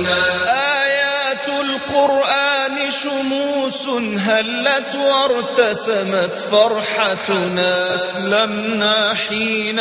آيات القرآن شموس هلت وارتسمت فرحتنا، أسلمنا حين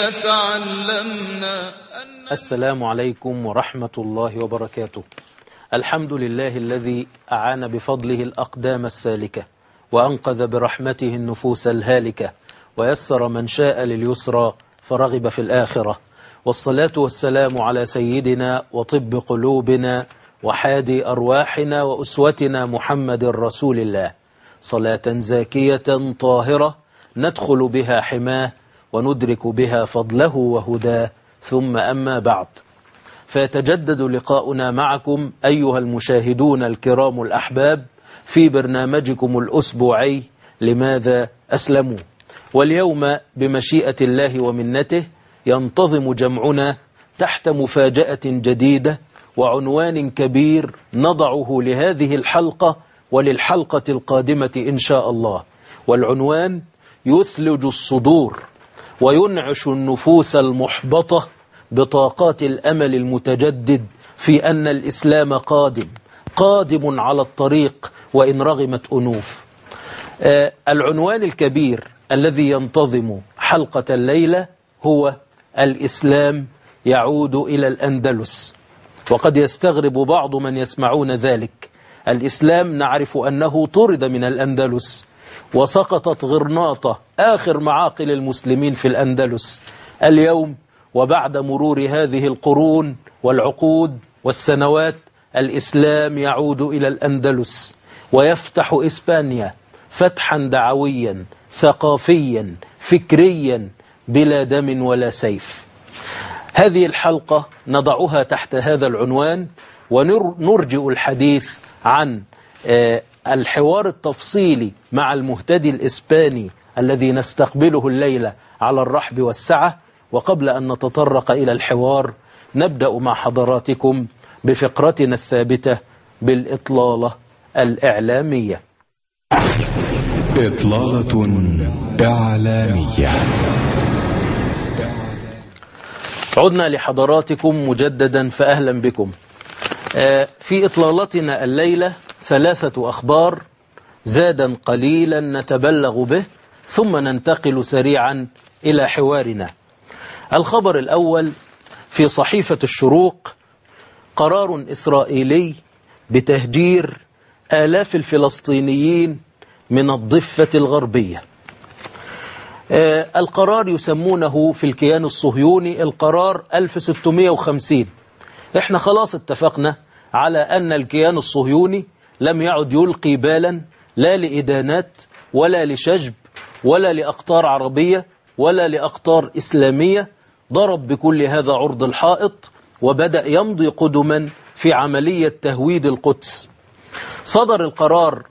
تعلمنا. السلام عليكم ورحمة الله وبركاته. الحمد لله الذي أعان بفضله الأقدام السالكة، وأنقذ برحمته النفوس الهالكة، ويسر من شاء لليسرى فرغب في الآخرة. والصلاة والسلام على سيدنا وطب قلوبنا وحادي أرواحنا وأسوتنا محمد رسول الله، صلاة زاكية طاهرة ندخل بها حماه وندرك بها فضله وهداه. ثم أما بعد، فيتجدد لقاؤنا معكم أيها المشاهدون الكرام الأحباب في برنامجكم الأسبوعي لماذا أسلموا. واليوم بمشيئة الله ومنته ينتظم جمعنا تحت مفاجأة جديدة وعنوان كبير نضعه لهذه الحلقة وللحلقة القادمة إن شاء الله. والعنوان يثلج الصدور وينعش النفوس المحبطة بطاقات الأمل المتجدد في أن الإسلام قادم على الطريق وإن رغمت أنوف. العنوان الكبير الذي ينتظم حلقة الليلة هو الإسلام يعود إلى الأندلس. وقد يستغرب بعض من يسمعون ذلك. الإسلام نعرف أنه طرد من الأندلس، وسقطت غرناطة آخر معاقل المسلمين في الأندلس. اليوم وبعد مرور هذه القرون والعقود والسنوات، الإسلام يعود إلى الأندلس ويفتح إسبانيا فتحا دعويا ثقافيا فكريا بلا دم ولا سيف. هذه الحلقة نضعها تحت هذا العنوان، ونرجئ الحديث عن الحوار التفصيلي مع المهتدي الإسباني الذي نستقبله الليلة على الرحب والسعة. وقبل أن نتطرق إلى الحوار نبدأ مع حضراتكم بفقرتنا الثابتة بالإطلالة الإعلامية. إطلالة إعلامية. عدنا لحضراتكم مجددا فأهلا بكم. في إطلالتنا الليلة 3 أخبار زادا قليلا نتبلغ به، ثم ننتقل سريعا إلى حوارنا. الخبر الأول في صحيفة الشروق: قرار إسرائيلي بتهجير آلاف الفلسطينيين من الضفة الغربية. القرار يسمونه في الكيان الصهيوني القرار 1650. احنا خلاص اتفقنا على أن الكيان الصهيوني لم يعد يلقي بالا لا لإدانات ولا لشجب ولا لأقطار عربية ولا لأقطار إسلامية. ضرب بكل هذا عرض الحائط وبدأ يمضي قدما في عملية تهويد القدس. صدر القرار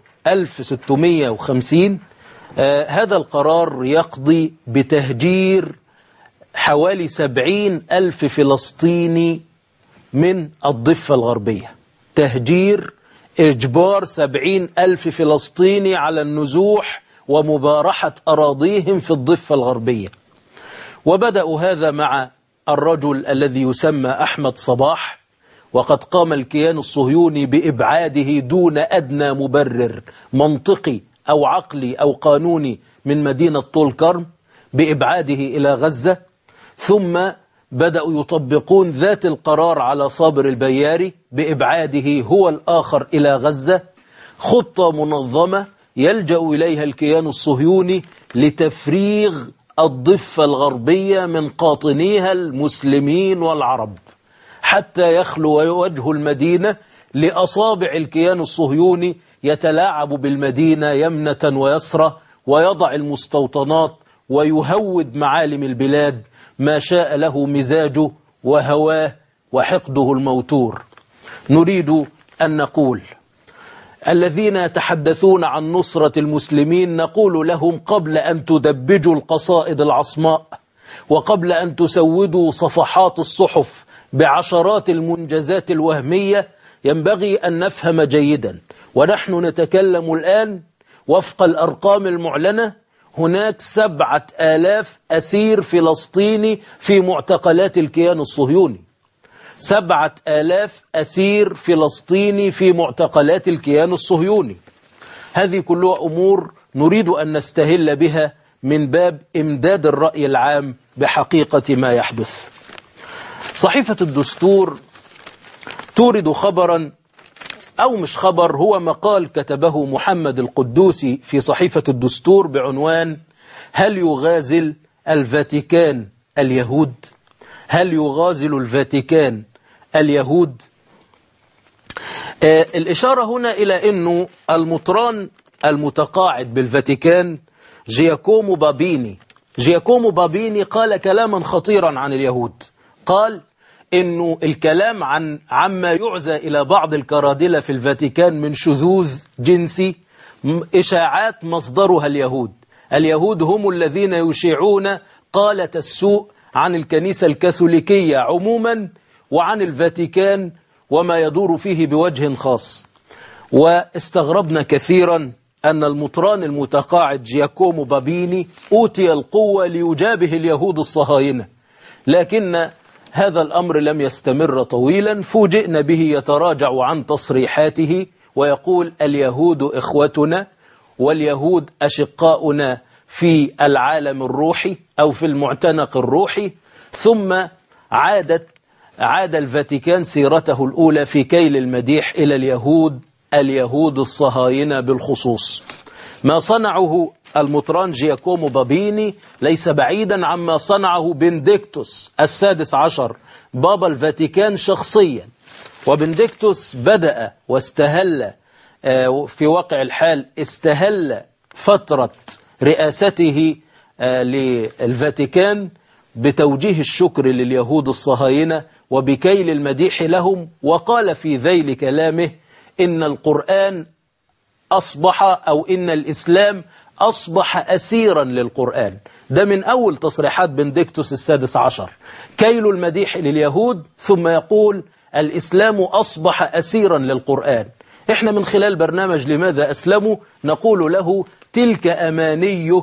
1650. هذا القرار يقضي بتهجير حوالي 70,000 فلسطيني من الضفة الغربية. تهجير، إجبار 70,000 فلسطيني على النزوح ومبارحة أراضيهم في الضفة الغربية. وبدأوا هذا مع الرجل الذي يسمى أحمد صباح، وقد قام الكيان الصهيوني بإبعاده دون أدنى مبرر منطقي أو عقلي أو قانوني من مدينة طول كرم، بإبعاده إلى غزة. ثم بدأوا يطبقون ذات القرار على صابر البياري بإبعاده هو الآخر إلى غزة. خطة منظمة يلجأ إليها الكيان الصهيوني لتفريغ الضفة الغربية من قاطنيها المسلمين والعرب، حتى يخلو وجه المدينة لأصابع الكيان الصهيوني يتلاعب بالمدينة يمنة ويسرى، ويضع المستوطنات ويهود معالم البلاد ما شاء له مزاجه وهواه وحقده الموتور. نريد أن نقول: الذين يتحدثون عن نصرة المسلمين نقول لهم: قبل أن تدبجوا القصائد العصماء، وقبل أن تسودوا صفحات الصحف بعشرات المنجزات الوهمية، ينبغي أن نفهم جيدا، ونحن نتكلم الآن وفق الأرقام المعلنة، هناك 7,000 أسير فلسطيني في معتقلات الكيان الصهيوني. 7,000 أسير فلسطيني في معتقلات الكيان الصهيوني. هذه كلها أمور نريد أن نستهل بها من باب إمداد الرأي العام بحقيقة ما يحدث. صحيفة الدستور تورد خبرا، أو مش خبر، هو مقال كتبه محمد القدوسي في صحيفة الدستور بعنوان: هل يغازل الفاتيكان اليهود؟ هل يغازل الفاتيكان اليهود؟ الإشارة هنا إلى أنه المطران المتقاعد بالفاتيكان جياكومو بابيني قال كلاما خطيرا عن اليهود. قال إنه الكلام عما يعزى إلى بعض الكرادلة في الفاتيكان من شذوذ جنسي إشاعات مصدرها اليهود هم الذين يشيعون قالة السوء عن الكنيسة الكاثوليكية عموما وعن الفاتيكان وما يدور فيه بوجه خاص. واستغربنا كثيرا أن المطران المتقاعد جياكومو بابيني أوتي القوة ليجابه اليهود الصهاينة، لكن هذا الأمر لم يستمر طويلا. فوجئنا به يتراجع عن تصريحاته ويقول: اليهود إخوتنا واليهود أشقاؤنا في العالم الروحي أو في المعتنق الروحي. ثم عاد الفاتيكان سيرته الأولى في كيل المديح إلى اليهود الصهاينة بالخصوص. ما صنعه المطران جياكومو بابيني ليس بعيدا عما صنعه بنديكتوس السادس عشر بابا الفاتيكان شخصيا. وبنديكتوس بدأ واستهل في واقع الحال استهل فترة رئاسته للفاتيكان بتوجيه الشكر لليهود الصهاينة وبكيل المديح لهم، وقال في ذيل كلامه إن القرآن أصبح، أو إن الإسلام أصبح أسيرا للقرآن. ده من أول تصريحات بنديكتوس السادس عشر، كيل المديح لليهود، ثم يقول الإسلام أصبح أسيرا للقرآن. إحنا من خلال برنامج لماذا أسلموا نقول له: تلك أمانيك،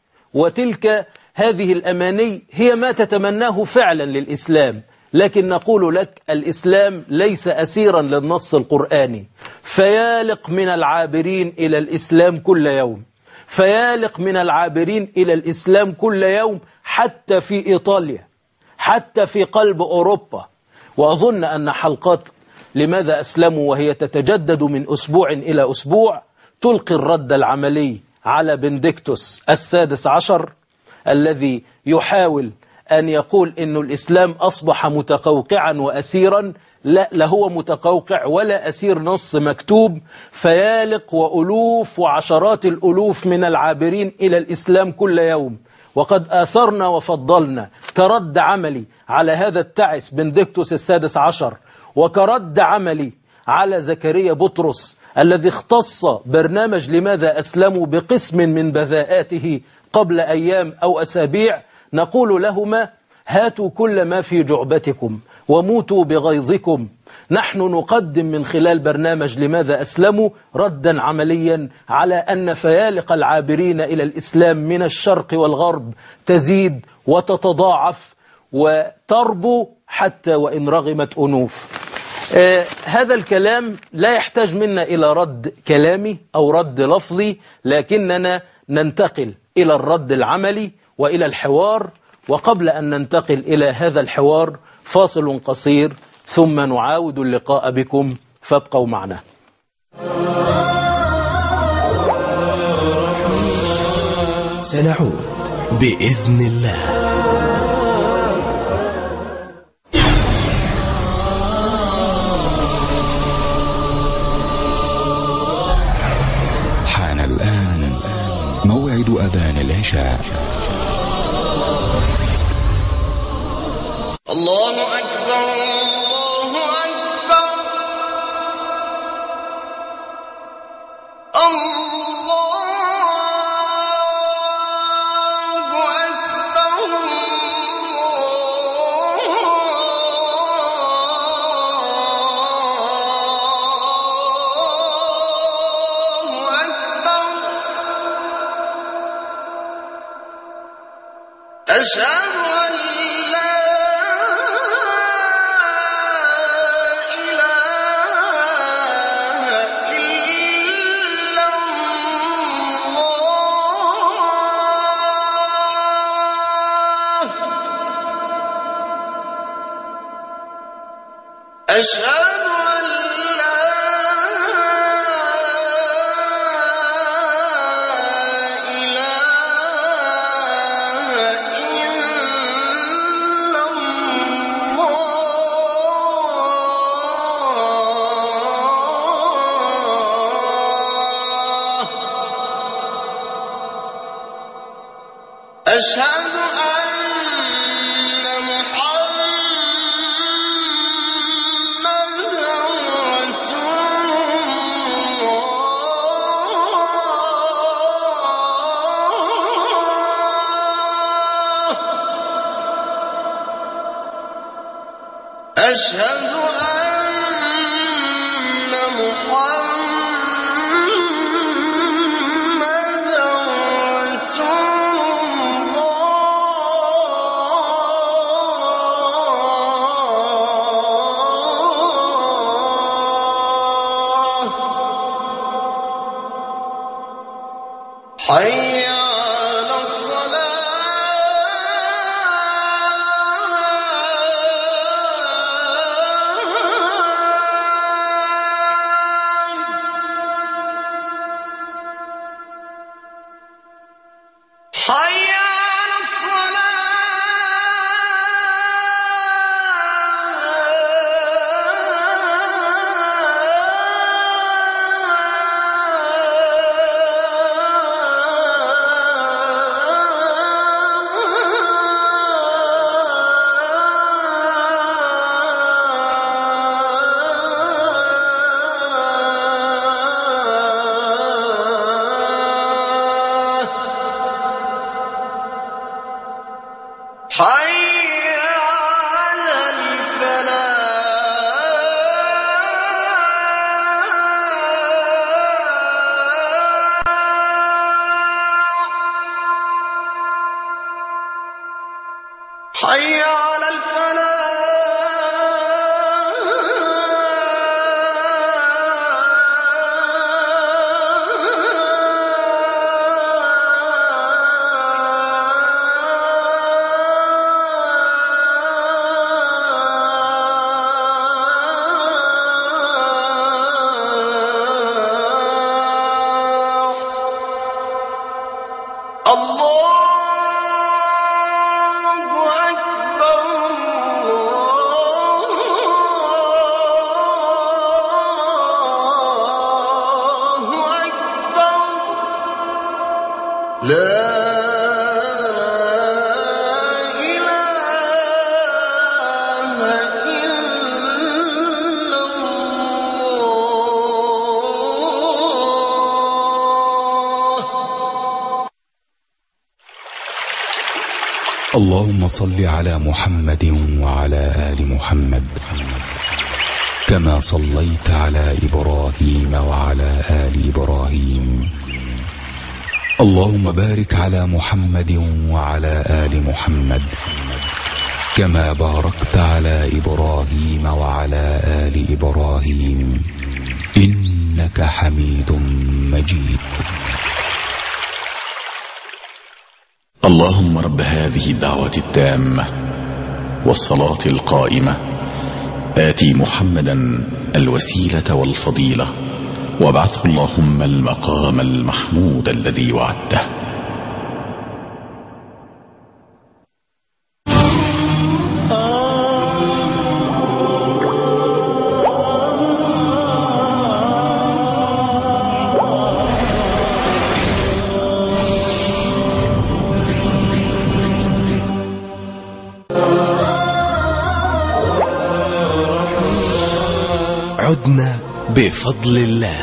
وتلك هذه الأماني هي ما تتمناه فعلا للإسلام، لكن نقول لك الإسلام ليس أسيرا للنص القرآني. فيالق من العابرين إلى الإسلام كل يوم، فيالق من العابرين إلى الإسلام كل يوم، حتى في إيطاليا، حتى في قلب أوروبا. وأظن أن حلقات لماذا أسلموا وهي تتجدد من أسبوع إلى أسبوع تلقي الرد العملي على بنديكتوس السادس عشر الذي يحاول أن يقول إن الإسلام أصبح متقوقعا وأسيرا. لا هو متقوقع ولا أسير نص مكتوب. فيالق وألوف وعشرات الألوف من العابرين إلى الإسلام كل يوم. وقد آثرنا وفضلنا كرد عملي على هذا التعس بنديكتوس السادس عشر، وكرد عملي على زكريا بطرس الذي اختص برنامج لماذا أسلموا بقسم من بذاءاته قبل أيام أو أسابيع، نقول لهما: هاتوا كل ما في جعبتكم وموتوا بغيظكم. نحن نقدم من خلال برنامج لماذا أسلموا ردا عمليا على أن فيالق العابرين إلى الإسلام من الشرق والغرب تزيد وتتضاعف وتربو حتى وإن رغمت أنوف. هذا الكلام لا يحتاج منا إلى رد كلامي أو رد لفظي، لكننا ننتقل إلى الرد العملي وإلى الحوار. وقبل أن ننتقل إلى هذا الحوار فاصل قصير ثم نعاود اللقاء بكم، فابقوا معنا. سنعود بإذن الله. حان الآن موعد أذان العشاء. الله أكبر، الله أكبر، الله أكبر، الله أكبر. أشهد أن لا أشهد أن لا إله إلا الله. أشهد أن محمدًا رسول الله. أشهد أن محمدًا رسول الله. حي على الصلاة. حي على الصلاة. حي على الفلاح. حي على الفلاح. الله أكبر. الله أكبر. لا إله إلا الله. اللهم صل على محمد وعلى آل محمد كما صليت على إبراهيم وعلى آل إبراهيم. اللهم بارك على محمد وعلى آل محمد كما باركت على إبراهيم وعلى آل إبراهيم إنك حميد مجيد. اللهم رب هذه الدعوة التامة والصلاة القائمة آتي محمدا الوسيلة والفضيلة وابعثه اللهم المقام المحمود الذي وعدته. عدنا بفضل الله.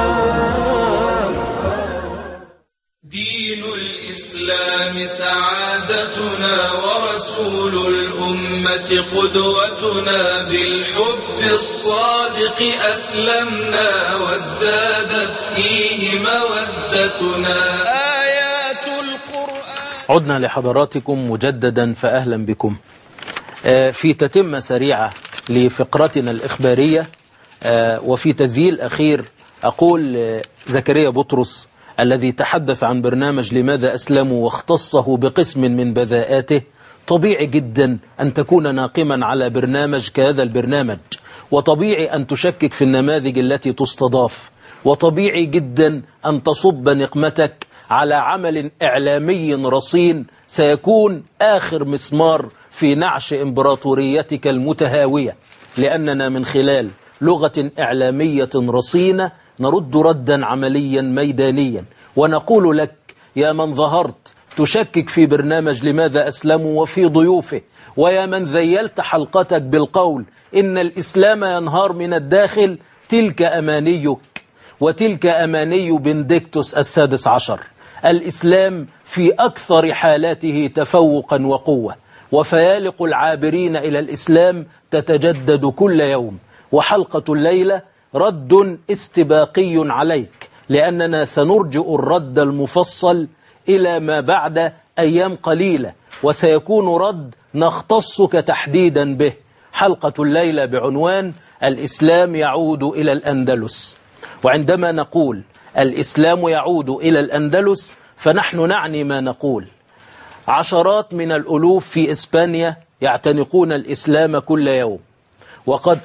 دين الإسلام سعادتنا ورسول الأمة قدوتنا، بالحب الصادق أسلمنا وازدادت فيه مودتنا آيات القرآن. عدنا لحضراتكم مجددا فأهلا بكم في تتمة سريعة لفقرتنا الإخبارية وفي تذييل أخير. أقول زكريا بطرس الذي تحدث عن برنامج لماذا أسلموا واختصه بقسم من بذاءاته، طبيعي جدا أن تكون ناقما على برنامج كهذا البرنامج، وطبيعي أن تشكك في النماذج التي تستضاف، وطبيعي جدا أن تصب نقمتك على عمل إعلامي رصين سيكون آخر مسمار في نعش إمبراطوريتك المتهاوية، لأننا من خلال لغة إعلامية رصينة نرد ردا عمليا ميدانيا، ونقول لك يا من ظهرت تشكك في برنامج لماذا أسلموا وفي ضيوفه، ويا من ذيلت حلقتك بالقول إن الإسلام ينهار من الداخل، تلك أمانيك وتلك أماني بنديكتوس السادس عشر. الإسلام في أكثر حالاته تفوقا وقوة، وفيالق العابرين إلى الإسلام تتجدد كل يوم، وحلقة الليلة رد استباقي عليك، لأننا سنرجئ الرد المفصل إلى ما بعد أيام قليلة، وسيكون رد نختصك تحديدا به. حلقة الليلة بعنوان الإسلام يعود إلى الأندلس. وعندما نقول الإسلام يعود إلى الأندلس فنحن نعني ما نقول. عشرات من الألوف في إسبانيا يعتنقون الإسلام كل يوم، وقد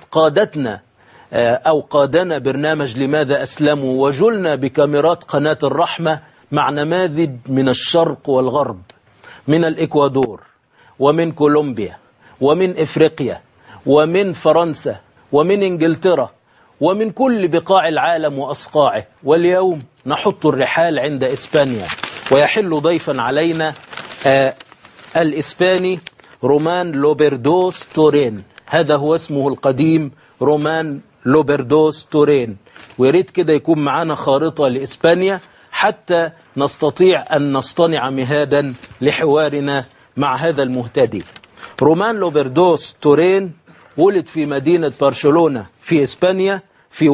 قادنا برنامج لماذا أسلموا، وجلنا بكاميرات قناة الرحمة مع نماذج من الشرق والغرب، من الإكوادور ومن كولومبيا ومن إفريقيا ومن فرنسا ومن إنجلترا ومن كل بقاع العالم وأصقاعه. واليوم نحط الرحال عند إسبانيا، ويحل ضيفا علينا الإسباني رومان لوبردوس تورين. هذا هو اسمه القديم، رومان لوبردوس تورين. ويريد كده يكون معنا خارطة لإسبانيا حتى نستطيع أن نصطنع مهادا لحوارنا مع هذا المهتدي. رومان لوبردوس تورين ولد في مدينة برشلونة في إسبانيا في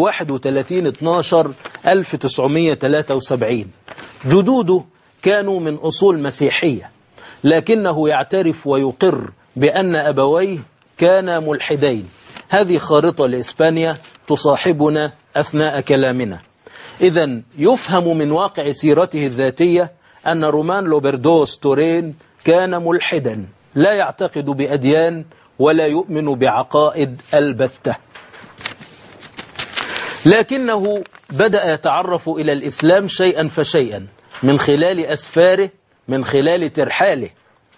31/12/1973. جدوده كانوا من أصول مسيحية، لكنه يعترف ويقر بأن أبويه كانا ملحدين. هذه خارطة لإسبانيا تصاحبنا أثناء كلامنا. إذن يفهم من واقع سيرته الذاتية أن رومان لوبردوس تورين كان ملحدا، لا يعتقد بأديان ولا يؤمن بعقائد البتة، لكنه بدأ يتعرف إلى الإسلام شيئا فشيئا من خلال أسفاره، من خلال ترحاله.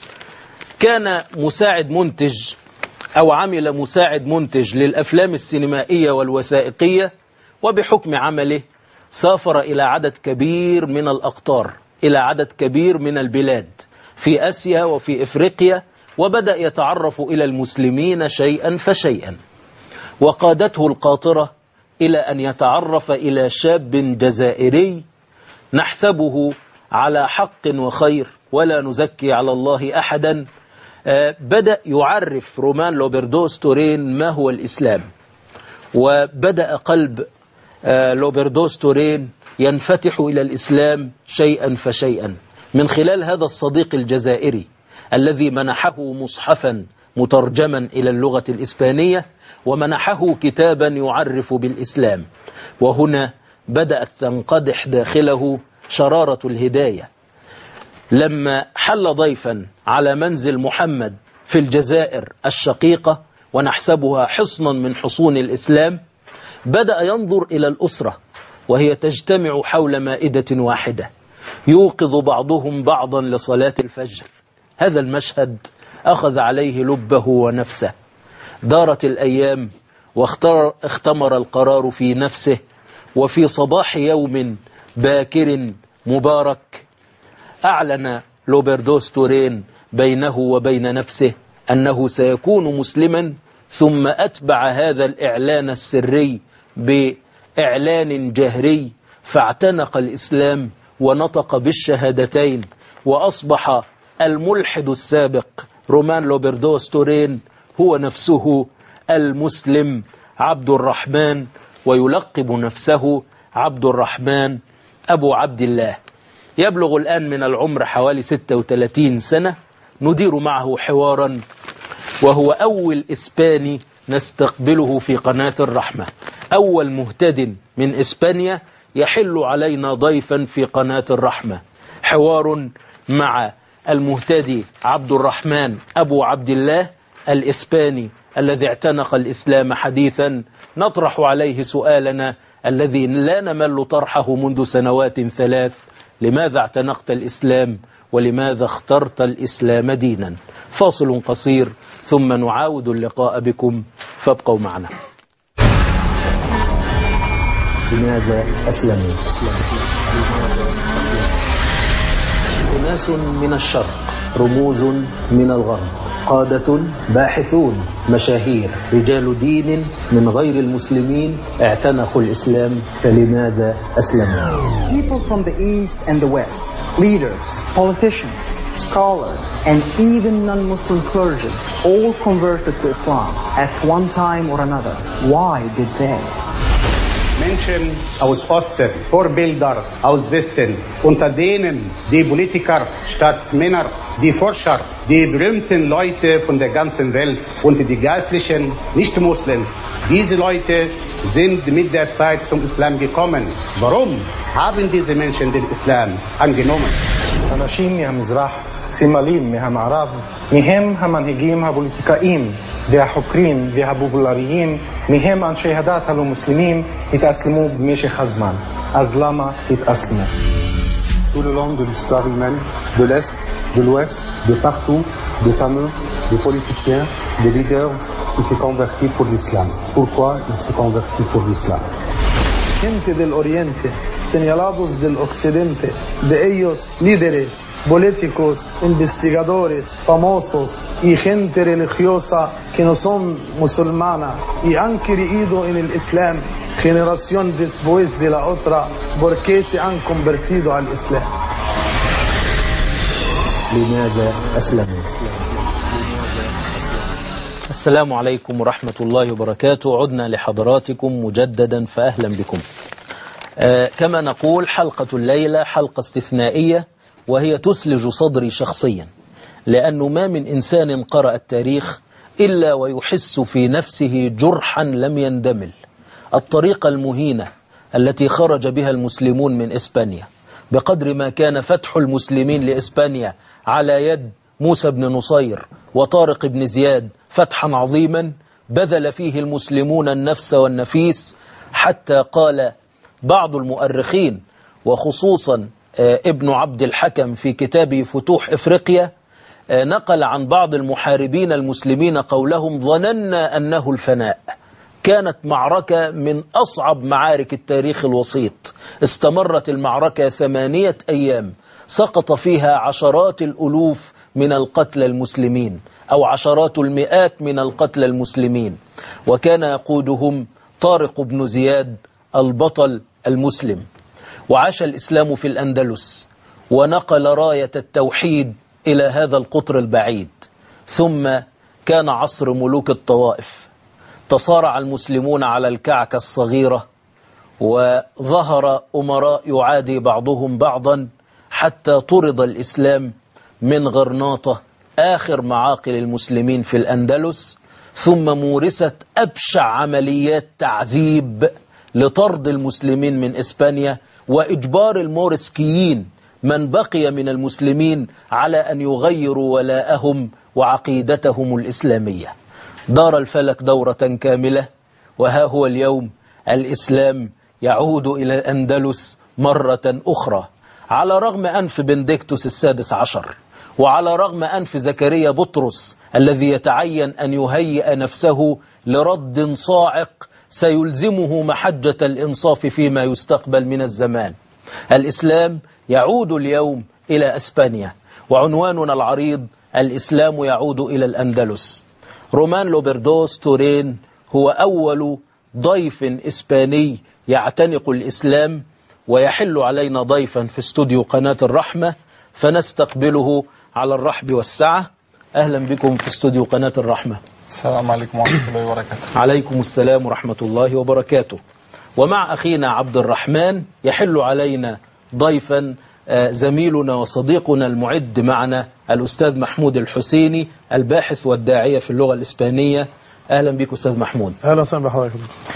كان مساعد منتج أو عمل مساعد منتج للأفلام السينمائية والوثائقية، وبحكم عمله سافر إلى عدد كبير من الأقطار، إلى عدد كبير من البلاد في آسيا وفي إفريقيا، وبدأ يتعرف إلى المسلمين شيئا فشيئا. وقادته القاطرة إلى أن يتعرف إلى شاب جزائري نحسبه على حق وخير ولا نزكي على الله أحدا. بدأ يعرف رومان لوبردوس تورين ما هو الإسلام، وبدأ قلب لوبردوس تورين ينفتح إلى الإسلام شيئا فشيئا من خلال هذا الصديق الجزائري الذي منحه مصحفا مترجما إلى اللغة الإسبانية، ومنحه كتابا يعرف بالإسلام. وهنا بدأت تنقدح داخله شرارة الهداية. لما حل ضيفا على منزل محمد في الجزائر الشقيقة ونحسبها حصنا من حصون الإسلام، بدأ ينظر إلى الأسرة وهي تجتمع حول مائدة واحدة، يوقظ بعضهم بعضا لصلاة الفجر. هذا المشهد أخذ عليه لبه ونفسه. دارت الأيام واختمر القرار في نفسه، وفي صباح يوم باكر مبارك أعلن لوبردوس تورين بينه وبين نفسه أنه سيكون مسلما، ثم أتبع هذا الإعلان السري بإعلان جهري، فاعتنق الإسلام ونطق بالشهادتين، وأصبح الملحد السابق رومان لوبردوس تورين هو نفسه المسلم عبد الرحمن، ويلقب نفسه عبد الرحمن أبو عبد الله. يبلغ الآن من العمر حوالي 36 سنة. ندير معه حوارا، وهو أول إسباني نستقبله في قناة الرحمة، أول مهتد من إسبانيا يحل علينا ضيفا في قناة الرحمة. حوار مع المهتدي عبد الرحمن أبو عبد الله الإسباني الذي اعتنق الإسلام حديثا نطرح عليه سؤالنا الذي لا نمل طرحه منذ سنوات 3: لماذا اعتنقت الإسلام ولماذا اخترت الإسلام دينا؟ فاصل قصير ثم نعاود اللقاء بكم، فابقوا معنا. لماذا أسلموا؟ أناس من الشرق، رموز من الغرب، قادة، باحثون، مشاهير، رجال دين من غير المسلمين اعتنقوا الإسلام، فلماذا أسلموا؟ People from the East and the West, leaders, politicians, scholars, and even non-Muslim clergy all converted to Islam at one time or another. Why did they? Menschen aus Osten, Vorbilder aus Westen, unter denen die Politiker, Staatsmänner, die Forscher, die berühmten Leute von der ganzen Welt und die geistlichen Nicht-Muslims. Diese Leute sind mit der Zeit zum Islam gekommen. Warum haben diese Menschen den Islam angenommen? אנשים מהמזרח, סימלים מהמערב, מהם המנהיגים הפוליטיקאים והחוקרים והפופולריים, מהם אנשי הדת הלא מוסלמים, התאסלמו במשך הזמן. אז למה התאסלמו? Tout le long de l'histoire humaine, de l'Est, de l'Ouest, de partout, des fameux, des politiciens, des leaders qui se convertissent pour l'islam. Pourquoi ils se convertissent pour l'islam? Gente del Oriente, señalados del Occidente, de ellos líderes, políticos, investigadores, famosos y gente religiosa que no son musulmana y han creído en el Islam generación después de la otra porque se han convertido al Islam. لماذا أسلموا؟ السلام عليكم ورحمة الله وبركاته. عدنا لحضراتكم مجددا، فأهلا بكم. كما نقول، حلقة الليلة حلقة استثنائية، وهي تسلج صدري شخصيا، لأنه ما من إنسان قرأ التاريخ إلا ويحس في نفسه جرحا لم يندمل. الطريقة المهينة التي خرج بها المسلمون من إسبانيا، بقدر ما كان فتح المسلمين لإسبانيا على يد موسى بن نصير وطارق بن زياد فتحا عظيما، بذل فيه المسلمون النفس والنفيس، حتى قال بعض المؤرخين وخصوصا ابن عبد الحكم في كتابه فتوح إفريقيا، نقل عن بعض المحاربين المسلمين قولهم: ظننا أنه الفناء. كانت معركة من أصعب معارك التاريخ الوسيط، استمرت المعركة 8 أيام، سقط فيها عشرات الألوف من القتلى المسلمين أو عشرات المئات من القتلى المسلمين، وكان يقودهم طارق بن زياد البطل المسلم. وعاش الإسلام في الأندلس ونقل راية التوحيد إلى هذا القطر البعيد. ثم كان عصر ملوك الطوائف، تصارع المسلمون على الكعكة الصغيرة، وظهر أمراء يعادي بعضهم بعضا، حتى طرد الإسلام من غرناطة آخر معاقل المسلمين في الأندلس. ثم مورست أبشع عمليات تعذيب لطرد المسلمين من إسبانيا وإجبار المورسكيين من بقي من المسلمين على أن يغيروا ولاءهم وعقيدتهم الإسلامية. دار الفلك دورة كاملة، وها هو اليوم الإسلام يعود إلى الأندلس مرة أخرى، على رغم أنف بنديكتوس السادس عشر، وعلى رغم أنف زكريا بطرس الذي يتعين أن يهيئ نفسه لرد صاعق سيلزمه محجة الإنصاف فيما يستقبل من الزمان. الإسلام يعود اليوم إلى إسبانيا، وعنواننا العريض: الإسلام يعود إلى الأندلس. رومان لوبردوس تورين هو أول ضيف إسباني يعتنق الإسلام، ويحل علينا ضيفا في استوديو قناة الرحمة، فنستقبله على الرحب والسعة. أهلا بكم في استوديو قناة الرحمة. السلام عليكم ورحمة الله وبركاته. عليكم السلام ورحمة الله وبركاته. ومع أخينا عبد الرحمن يحل علينا ضيفا زميلنا وصديقنا المعد معنا الأستاذ محمود الحسيني، الباحث والداعية في اللغة الإسبانية. أهلا بك أستاذ محمود. أهلا وسهلا بحضرتك.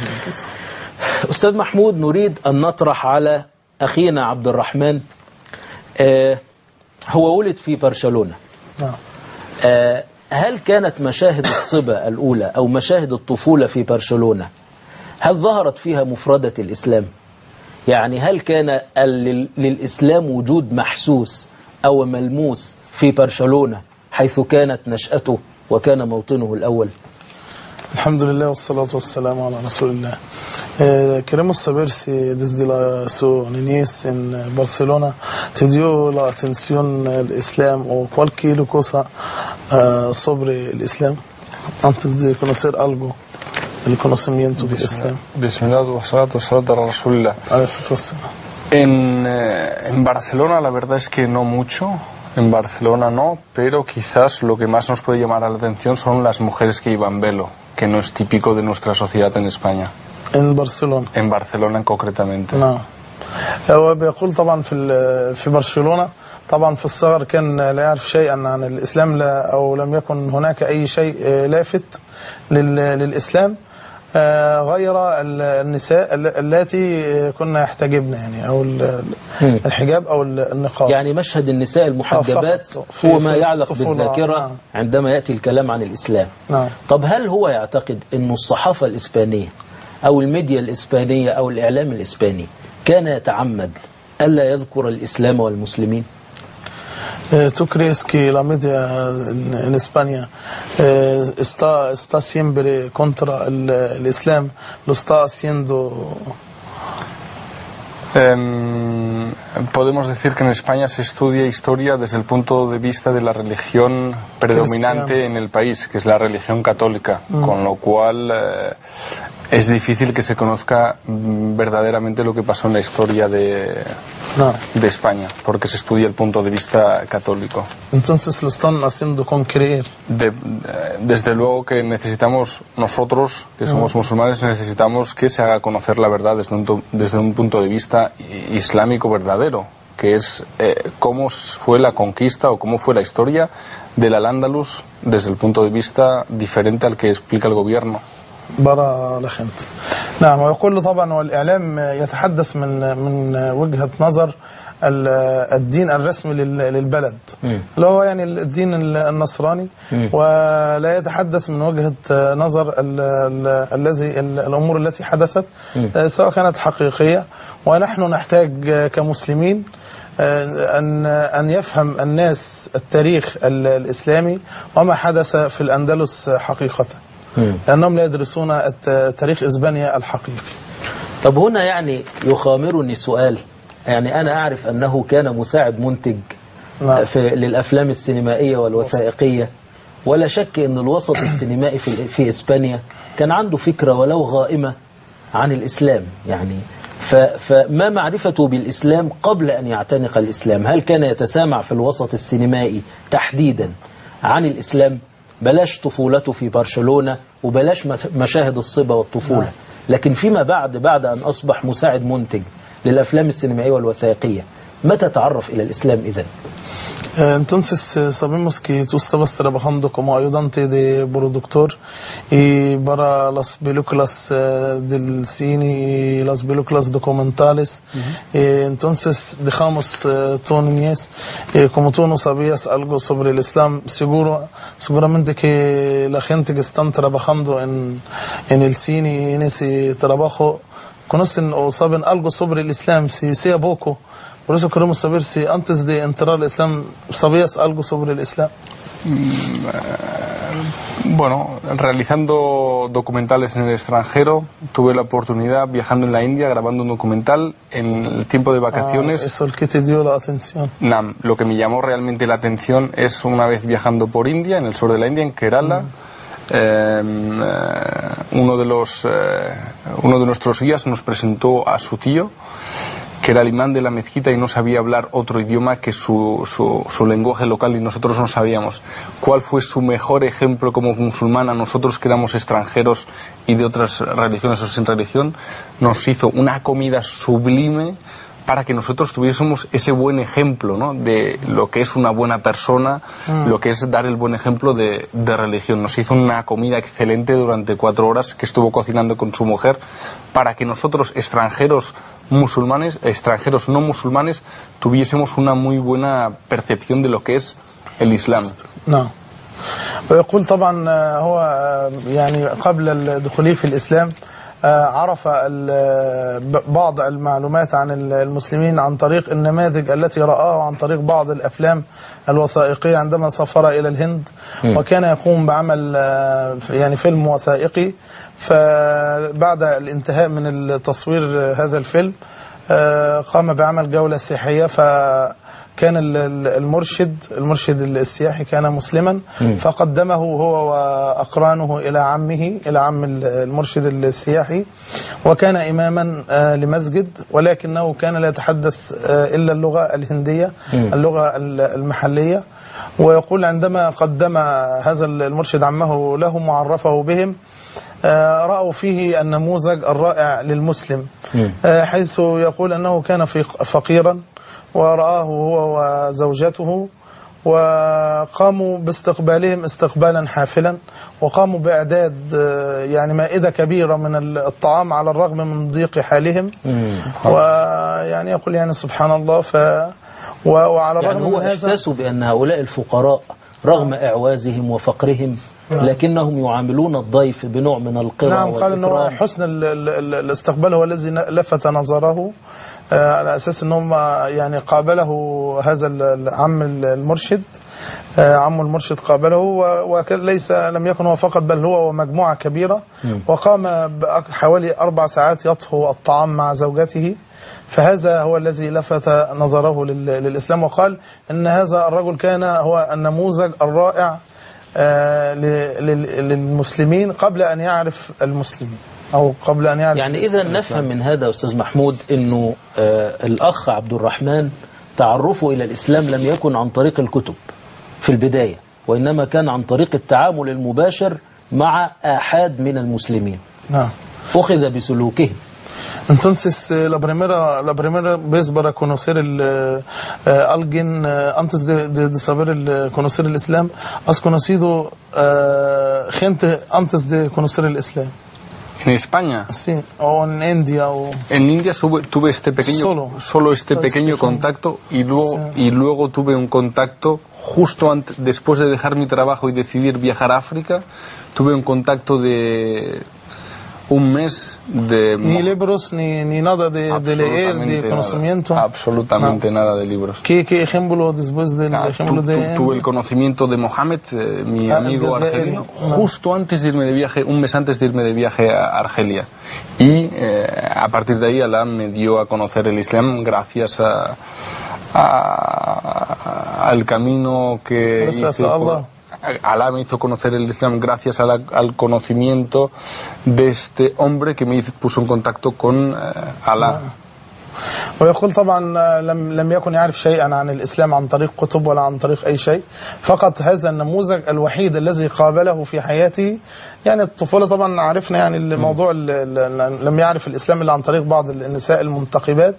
أستاذ محمود، نريد أن نطرح على أخينا عبد الرحمن، هو ولد في برشلونة. هل كانت مشاهد الصبا الأولى أو مشاهد الطفولة في برشلونة هل ظهرت فيها مفردة الإسلام؟ يعني هل كان للإسلام وجود محسوس أو ملموس في برشلونة حيث كانت نشأته وكان موطنه الأول؟ الحمد لله والصلاة والسلام على رسول الله. Queremos saber si desde su niñez en Barcelona te dio la atención el Islam o cualquier cosa sobre el Islam antes de conocer algo, el conocimiento del Islam. Bismillah wa salatu ala Rasulillah. En Barcelona la verdad es que no mucho. En Barcelona no, pero quizás lo que más nos puede llamar la atención son las mujeres que llevan velo, que no es típico de nuestra sociedad en España. En Barcelona. En Barcelona concretamente. نعم. هو بيقول طبعا في برشلونة طبعا في الصغر كان لا يعرف شيئا عن الإسلام أو لم يكن هناك أي شيء لافت للإسلام غير النساء التي كنا يحتجبن يعني أو الحجاب أو النقاب. يعني مشهد النساء المحجبات هو ما يعلق بالذاكرة عندما يأتي الكلام عن الإسلام. طب هل هو يعتقد أن الصحافة الإسبانية أو الميديا الإسبانية أو الإعلام الإسباني كان يتعمد ألا يذكر الإسلام والمسلمين؟ ¿Tú crees que la media en España está siempre contra el Islam? ¿Lo está haciendo? Podemos decir que en España se estudia historia desde el punto de vista de la religión predominante en el país, que es la religión católica, con lo cual es difícil que se conozca verdaderamente lo que pasó en la historia de España, porque se estudia el punto de vista católico. Entonces lo están haciendo con creer. Desde luego que necesitamos, nosotros que somos musulmanes, necesitamos que se haga conocer la verdad desde un punto de vista islámico verdadero, que es cómo fue la conquista o cómo fue la historia del Al-Ándalus desde el punto de vista diferente al que explica el gobierno. برا لخنت. نعم ويقول له طبعا والإعلام يتحدث من وجهة نظر الدين الرسمي للبلد اللي هو يعني الدين النصراني ولا يتحدث من وجهة نظر الأمور التي حدثت سواء كانت حقيقية ونحن نحتاج كمسلمين أن يفهم الناس التاريخ الإسلامي وما حدث في الأندلس حقيقة لأنهم لا يدرسون تاريخ إسبانيا الحقيقي. طب هنا يعني يخامرني سؤال، يعني أنا أعرف أنه كان مساعد منتج للأفلام السينمائية والوثائقية، ولا شك أن الوسط السينمائي في إسبانيا كان عنده فكرة ولو غائمة عن الإسلام، يعني فما معرفته بالإسلام قبل أن يعتنق الإسلام؟ هل كان يتسامع في الوسط السينمائي تحديدا عن الإسلام؟ بلاش طفولته في برشلونة وبلاش مشاهد الصبا والطفولة، لكن فيما بعد أن أصبح مساعد منتج للأفلام السينمائية والوثائقية، متى تعرف إلى الإسلام إذن؟ Entonces sabemos que tú estabas trabajando como ayudante de productor y para las películas del cine y las películas documentales. Entonces dejamos tu niñez. Como tú no sabías algo sobre el Islam, seguramente que la gente que están trabajando en el cine y en ese trabajo conocen o saben algo sobre el Islam, si sea poco. Por eso queremos saber si antes de entrar al Islam sabías algo sobre el Islam. Bueno, realizando documentales en el extranjero, tuve la oportunidad viajando en la India grabando un documental en el tiempo de vacaciones. Eso es lo que te dio la atención. Lo que me llamó realmente la atención es una vez viajando por India, en el sur de la India, en Kerala. Uno de nuestros guías nos presentó a su tío, que era el imán de la mezquita y no sabía hablar otro idioma que su lenguaje local, y nosotros no sabíamos cuál fue su mejor ejemplo como musulmán a nosotros que éramos extranjeros y de otras religiones o sin religión. Nos hizo una comida sublime para que nosotros tuviésemos ese buen ejemplo, ¿no?, de lo que es una buena persona, lo que es dar el buen ejemplo de religión. Nos hizo una comida excelente durante 4 horas que estuvo cocinando con su mujer para que nosotros, extranjeros musulmanes, extranjeros no musulmanes, tuviésemos una muy buena percepción de lo que es el Islam. No. ويقول طبعا هو يعني قبل دخوله في الإسلام عرف بعض المعلومات عن المسلمين عن طريق النماذج التي رآها عن طريق بعض الأفلام الوثائقية عندما سافر إلى الهند، وكان يقوم بعمل يعني فيلم وثائقي. فبعد الانتهاء من التصوير هذا الفيلم قام بعمل جولة سياحية، فكان المرشد السياحي كان مسلما، فقدمه هو وأقرانه إلى عم المرشد السياحي، وكان إماما لمسجد، ولكنه كان لا يتحدث إلا اللغة الهندية، اللغة المحلية. ويقول عندما قدم هذا المرشد عمه لهم وعرفه بهم، رأوا فيه النموذج الرائع للمسلم، حيث يقول أنه كان فقيرا، ورآه هو وزوجته، وقاموا باستقبالهم استقبالا حافلا، وقاموا بإعداد يعني مائدة كبيرة من الطعام على الرغم من ضيق حالهم. ويعني يقول يعني سبحان الله. وعلى الرغم يعني هو من هذا إحساسه بأن هؤلاء الفقراء رغم إعوازهم وفقرهم لكنهم يعاملون الضيف بنوع من القرى. نعم، قال أنه حسن الاستقبال هو الذي لفت نظره، على أساس أنهم يعني قابله هذا العم المرشد، عم المرشد قابله، وليس لم يكن هو فقط بل هو ومجموعة كبيرة، وقام حوالي 4 ساعات يطهو الطعام مع زوجته. فهذا هو الذي لفت نظره للإسلام، وقال أن هذا الرجل كان هو النموذج الرائع للمسلمين قبل أن يعرف المسلمين، أو قبل أن يعرف يعني إذا نفهم من هذا أستاذ محمود أنه الأخ عبد الرحمن تعرفه إلى الإسلام لم يكن عن طريق الكتب في البداية، وإنما كان عن طريق التعامل المباشر مع آحاد من المسلمين. نعم. أخذ بسلوكهم. Entonces, la primera vez para conocer alguien, antes de saber conocer el Islam, has conocido gente antes de conocer el Islam. ¿En España? Sí, o en India. En India tuve este pequeño, solo este pequeño contacto, y luego tuve un contacto justo después de dejar mi trabajo y decidir viajar a África. Tuve un contacto de un mes de... Ni libros, ni nada de leer, de conocimiento. Absolutamente nada de libros. ¿Qué ejemplo después del ejemplo de...? Tuve el conocimiento de Mohamed, mi amigo argelino, justo antes de irme de viaje, un mes antes de irme de viaje a Argelia. Y a partir de ahí Allah me dio a conocer el Islam gracias al camino que hice. Allah me hizo conocer el Islam gracias al conocimiento de este hombre que me puso en contacto con Allah. ويقول طبعا لم يكن يعرف شيئا عن الإسلام عن طريق كتب ولا عن طريق أي شيء، فقط هذا النموذج الوحيد الذي قابله في حياته. يعني الطفولة طبعا عرفنا يعني الموضوع لم يعرف الإسلام إلا عن طريق بعض النساء المنتقبات،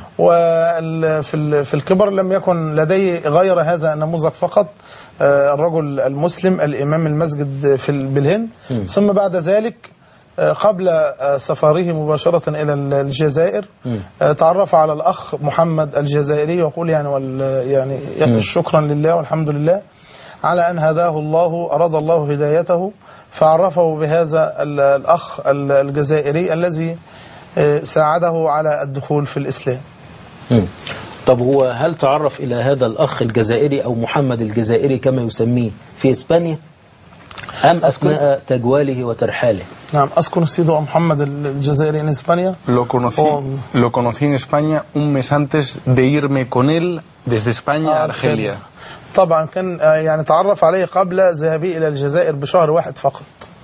وفي الكبر لم يكن لديه غير هذا النموذج فقط، الرجل المسلم الإمام المسجد بالهند. ثم بعد ذلك قبل سفره مباشرة إلى الجزائر تعرف على الأخ محمد الجزائري، يقول يعني شكرا لله والحمد لله على أن هداه الله، أراد الله هدايته، فعرفه بهذا الأخ الجزائري الذي ساعده على الدخول في الإسلام. طب هو هل تعرف إلى هذا الأخ الجزائري أو محمد الجزائري كما يسميه في إسبانيا أم أثناء تجواله وترحاله؟ نعم. ¿Has conocido a Muhammad الجزائري en España? Lo conocí en España un mes antes de irme con él desde España a Argelia. طبعا كان يعني تعرف عليه قبل ذهابي إلى الجزائر بشهر واحد فقط،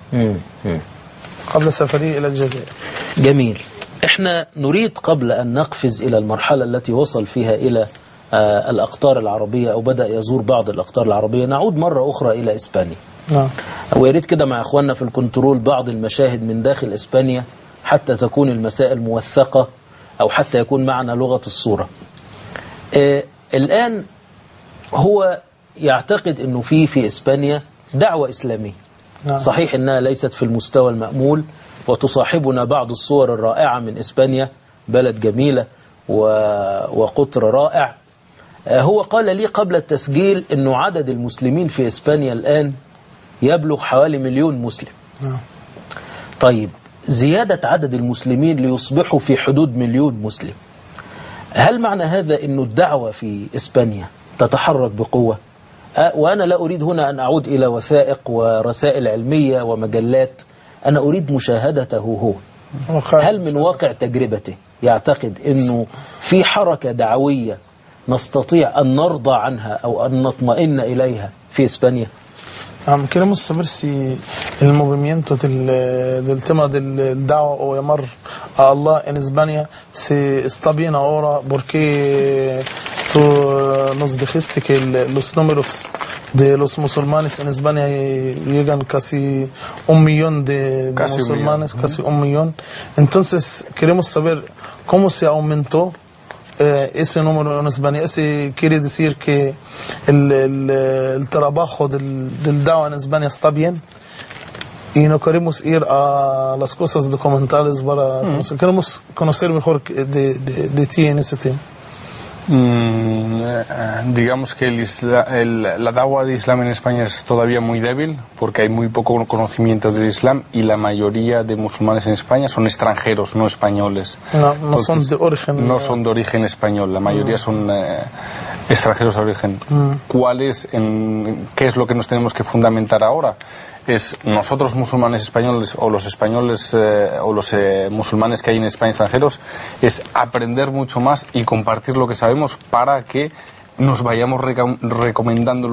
قبل سفري إلى الجزائر. جميل. احنا نريد قبل أن نقفز إلى المرحلة التي وصل فيها إلى الأقطار العربية أو بدأ يزور بعض الأقطار العربية، نعود مرة أخرى إلى إسبانيا. ويريد كده مع إخواننا في الكنترول بعض المشاهد من داخل إسبانيا حتى تكون المسائل موثقة أو حتى يكون معنا لغة الصورة. الآن هو يعتقد أنه في إسبانيا دعوة إسلامية. صحيح أنها ليست في المستوى المأمول، وتصاحبنا بعض الصور الرائعة من إسبانيا، بلد جميلة وقطر رائع. هو قال لي قبل التسجيل أنه عدد المسلمين في إسبانيا الآن يبلغ حوالي 1,000,000 مسلم. طيب زيادة عدد المسلمين ليصبحوا في حدود 1,000,000 مسلم، هل معنى هذا أن الدعوة في إسبانيا تتحرك بقوة؟ وأنا لا أريد هنا أن أعود إلى وثائق ورسائل علمية ومجلات، أنا أريد مشاهدته هو. هل من واقع تجربته يعتقد أنه في حركة دعوية نستطيع أن نرضى عنها أو أن نطمئن إليها في إسبانيا؟ Queremos saber si el movimiento del tema del da'wah o llamar a Allah en España se está bien ahora, porque tú nos dijiste que los números de los musulmanes en España llegan casi 1,000,000 de musulmanes, casi 1,000,000. Entonces queremos saber cómo se aumentó ese número en España. Ese quiere decir que el trabajo del da'wah en España está bien, y no queremos ir a las cosas documentales para queremos conocer mejor de ti en ese tema. Digamos que la da'wah de Islam en España es todavía muy débil, porque hay muy poco conocimiento del Islam, y la mayoría de musulmanes en España son extranjeros, no españoles. No son de origen. No son de origen español, la mayoría son extranjeros de origen. ¿Qué es lo que nos tenemos que fundamentar ahora? Es nosotros musulmanes españoles, o los españoles o los musulmanes que hay en España extranjeros, es aprender mucho más y compartir lo que sabemos, para que nos vayamos recomendando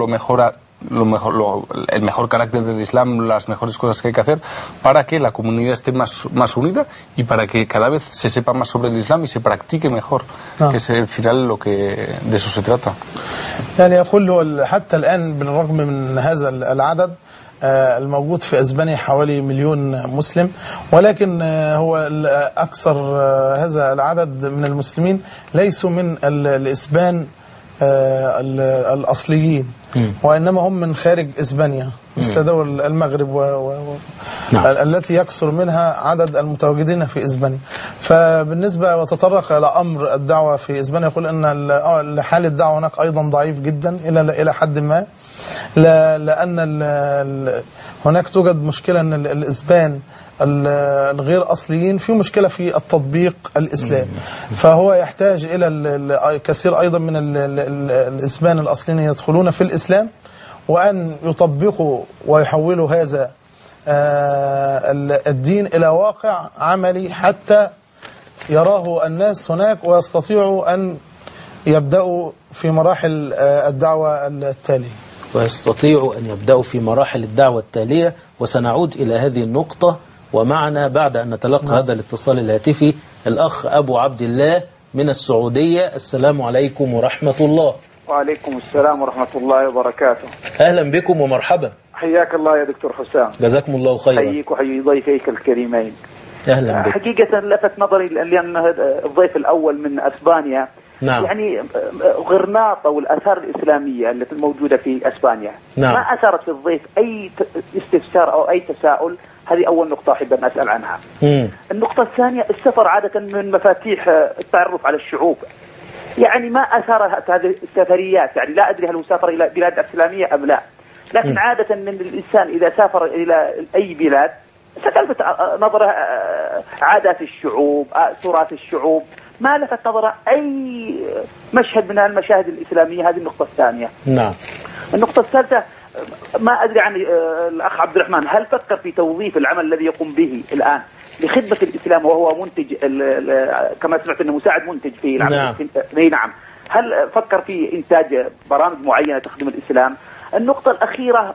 el mejor carácter del Islam, las mejores cosas que hay que hacer, para que la comunidad esté más unida, y para que cada vez se sepa más sobre el Islam y se practique mejor, que es al final de eso se trata. يعني أقول حتى الآن بالرغم من هذا العدد الموجود في أسبانيا حوالي 1,000,000 مسلم، ولكن هو أكثر هذا العدد من المسلمين ليسوا من الإسبان الأصليين، وإنما هم من خارج إسبانيا، مثل دول المغرب التي يكثر منها عدد المتواجدين في إسبانيا. فبالنسبة وتطرق إلى أمر الدعوة في إسبانيا، يقول أن حال الدعوة هناك أيضا ضعيف جدا إلى حد ما، لأن هناك توجد مشكلة أن الإسبان الغير أصليين في مشكلة في التطبيق الإسلامي، فهو يحتاج إلى كثير أيضا من الإسبان الأصليين يدخلون في الإسلام، وأن يطبقوا ويحولوا هذا الدين إلى واقع عملي، حتى يراه الناس هناك ويستطيعوا أن يبدأوا في مراحل الدعوة التالية. ويستطيعوا أن يبدأوا في مراحل الدعوة التالية، وسنعود إلى هذه النقطة. ومعنا بعد أن نتلقى هذا الاتصال الهاتفي الأخ أبو عبد الله من السعودية. السلام عليكم ورحمة الله. وعليكم السلام ورحمة الله وبركاته. أهلا بكم ومرحبا. حياك الله يا دكتور حسام. جزاكم الله خيرا. حييك وحيي ضيفيك الكريمين. أهلا بك. حقيقة لفت نظري لأن الضيف الأول من أسبانيا، نعم. يعني غرناطة والآثار الإسلامية التي موجودة في أسبانيا، نعم. ما أثارت في الضيف أي استفسار أو أي تساؤل. هذه أول نقطة أحب أن أسأل عنها. النقطة الثانية، السفر عادة من مفاتيح التعرف على الشعوب، يعني ما أثارت هذه السفريات، يعني لا أدري هل هو سافر إلى بلاد إسلامية أم لا، لكن عادة من الإنسان إذا سافر إلى أي بلاد ستلفت نظره عادات الشعوب، تراث الشعوب، ما لفت نظره أي مشهد من المشاهد الإسلامية. هذه النقطة الثانية. نعم. النقطة الثالثة، ما أدري عن الأخ عبد الرحمن، هل فكر في توظيف العمل الذي يقوم به الآن لخدمة الإسلام، وهو منتج كما سمعت أنه مساعد منتج في العمل؟ نعم. هل فكر في إنتاج برامج معينة تخدم الإسلام؟ النقطة الأخيرة،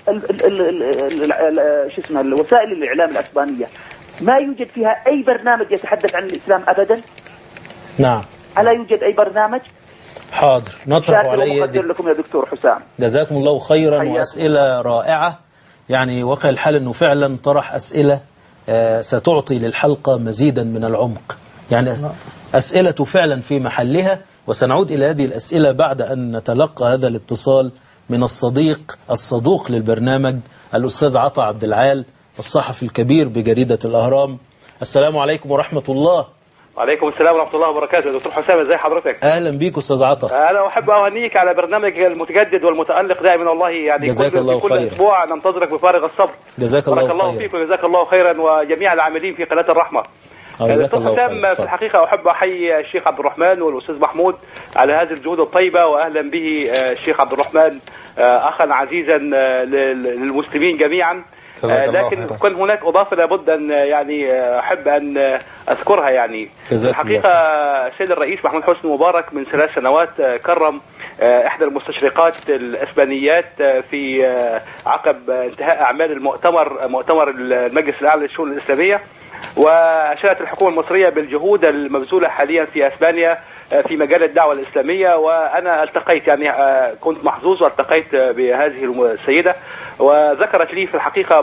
وسائل الإعلام الأسبانية ما يوجد فيها أي برنامج يتحدث عن الإسلام أبدا. نعم. ألا يوجد أي برنامج؟ حاضر، نطرح علي لكم يا دكتور حسام. جزاكم الله خيرا. وأسئلة رائعة، يعني واقع الحال أنه فعلا طرح أسئلة ستعطي للحلقة مزيدا من العمق، يعني أسئلة فعلا في محلها. وسنعود إلى هذه الأسئلة بعد أن نتلقى هذا الاتصال من الصدوق للبرنامج الأستاذ عطا عبد العال، الصحفي الكبير بجريدة الأهرام. السلام عليكم ورحمة الله. وعليكم السلام ورحمة الله وبركاته. دكتور حسام ازي حضرتك؟ اهلا بيك استاذ عطا. انا احب اهنيك على برنامج المتجدد والمتألق دائما والله، يعني جزاك الله كل خير. اسبوع ننتظرك بفارغ الصبر. جزاك الله بارك الله خير. فيك وجزاك الله خيرا وجميع العاملين في قناة الرحمة. دكتور حسام في الحقيقة احب احيي الشيخ عبد الرحمن والاستاذ محمود على هذه الجهود الطيبة، واهلا به الشيخ عبد الرحمن اخا عزيزا للمسلمين جميعا. لكن كان هناك اضافه لابد ان يعني احب ان اذكرها. يعني في الحقيقه السيد الرئيس محمود حسني مبارك من 3 سنوات كرم احدى المستشرقات الاسبانيات في عقب انتهاء اعمال مؤتمر المجلس الاعلى للشؤون الاسلاميه، واشادت الحكومه المصريه بالجهود المبذوله حاليا في اسبانيا في مجال الدعوة الإسلامية. وأنا التقيت يعني كنت محظوظ والتقيت بهذه السيدة، وذكرت لي في الحقيقة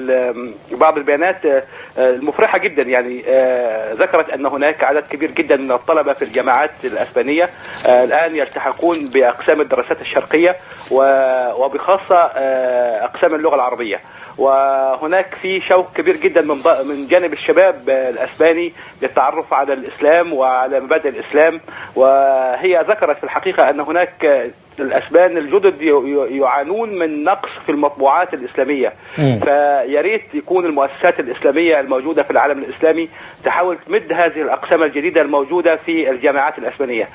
بعض البيانات المفرحة جدا. يعني ذكرت أن هناك عدد كبير جدا من الطلبة في الجامعات الأسبانية الآن يلتحقون بأقسام الدراسات الشرقية وبخاصة أقسام اللغة العربية، وهناك في شوق كبير جدا من جانب الشباب الأسباني للتعرف على الإسلام وعلى مبادئ الإسلام. وهي ذكرت في الحقيقة أن هناك الأسبان الجدد يعانون من نقص في المطبوعات الإسلامية، فياريت يكون المؤسسات الإسلامية الموجودة في العالم الإسلامي تحاول تمد هذه الأقسام الجديدة الموجودة في الجامعات الأسبانية.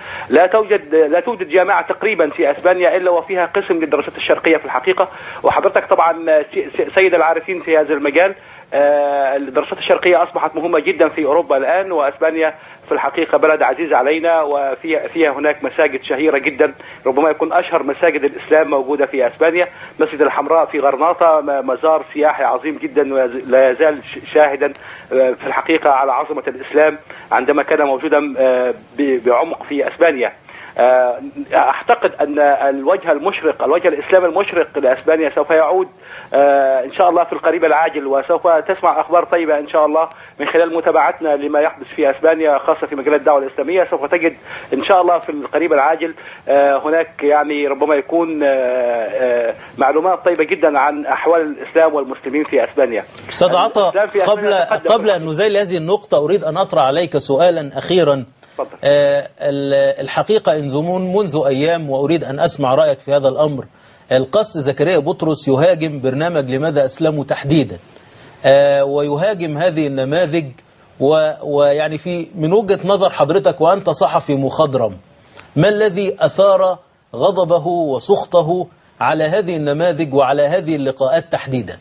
لا توجد جامعة تقريبا في أسبانيا إلا وفيها قسم للدراسات الشرقية في الحقيقة. وحضرتك طبعا سيد العارفين في هذا المجال، الدراسات الشرقية أصبحت مهمة جدا في أوروبا الآن، وأسبانيا في الحقيقة بلد عزيز علينا، وفيها هناك مساجد شهيرة جدا، ربما يكون أشهر مساجد الإسلام موجودة في أسبانيا. مسجد الحمراء في غرناطة مزار سياحي عظيم جدا، لا يزال شاهدا في الحقيقة على عظمة الإسلام عندما كان موجودا بعمق في أسبانيا. أعتقد أن الوجه الإسلام المشرق لأسبانيا سوف يعود إن شاء الله في القريب العاجل، وسوف تسمع أخبار طيبة إن شاء الله من خلال متابعتنا لما يحدث في أسبانيا خاصة في مجال الدعوة الإسلامية. سوف تجد إن شاء الله في القريب العاجل هناك يعني ربما يكون معلومات طيبة جدا عن أحوال الإسلام والمسلمين في أسبانيا. أستاذ عطا، قبل أن نزيل هذه النقطة أريد أن أطرح عليك سؤالا أخيرا. الحقيقة إن زمون منذ أيام وأريد أن أسمع رأيك في هذا الأمر، القس زكريا بطرس يهاجم برنامج لماذا أسلموا تحديدا، ويهاجم هذه النماذج، ويعني من وجهة نظر حضرتك وأنت صحفي مخضرم، ما الذي أثار غضبه وسخطه على هذه النماذج وعلى هذه اللقاءات تحديدا؟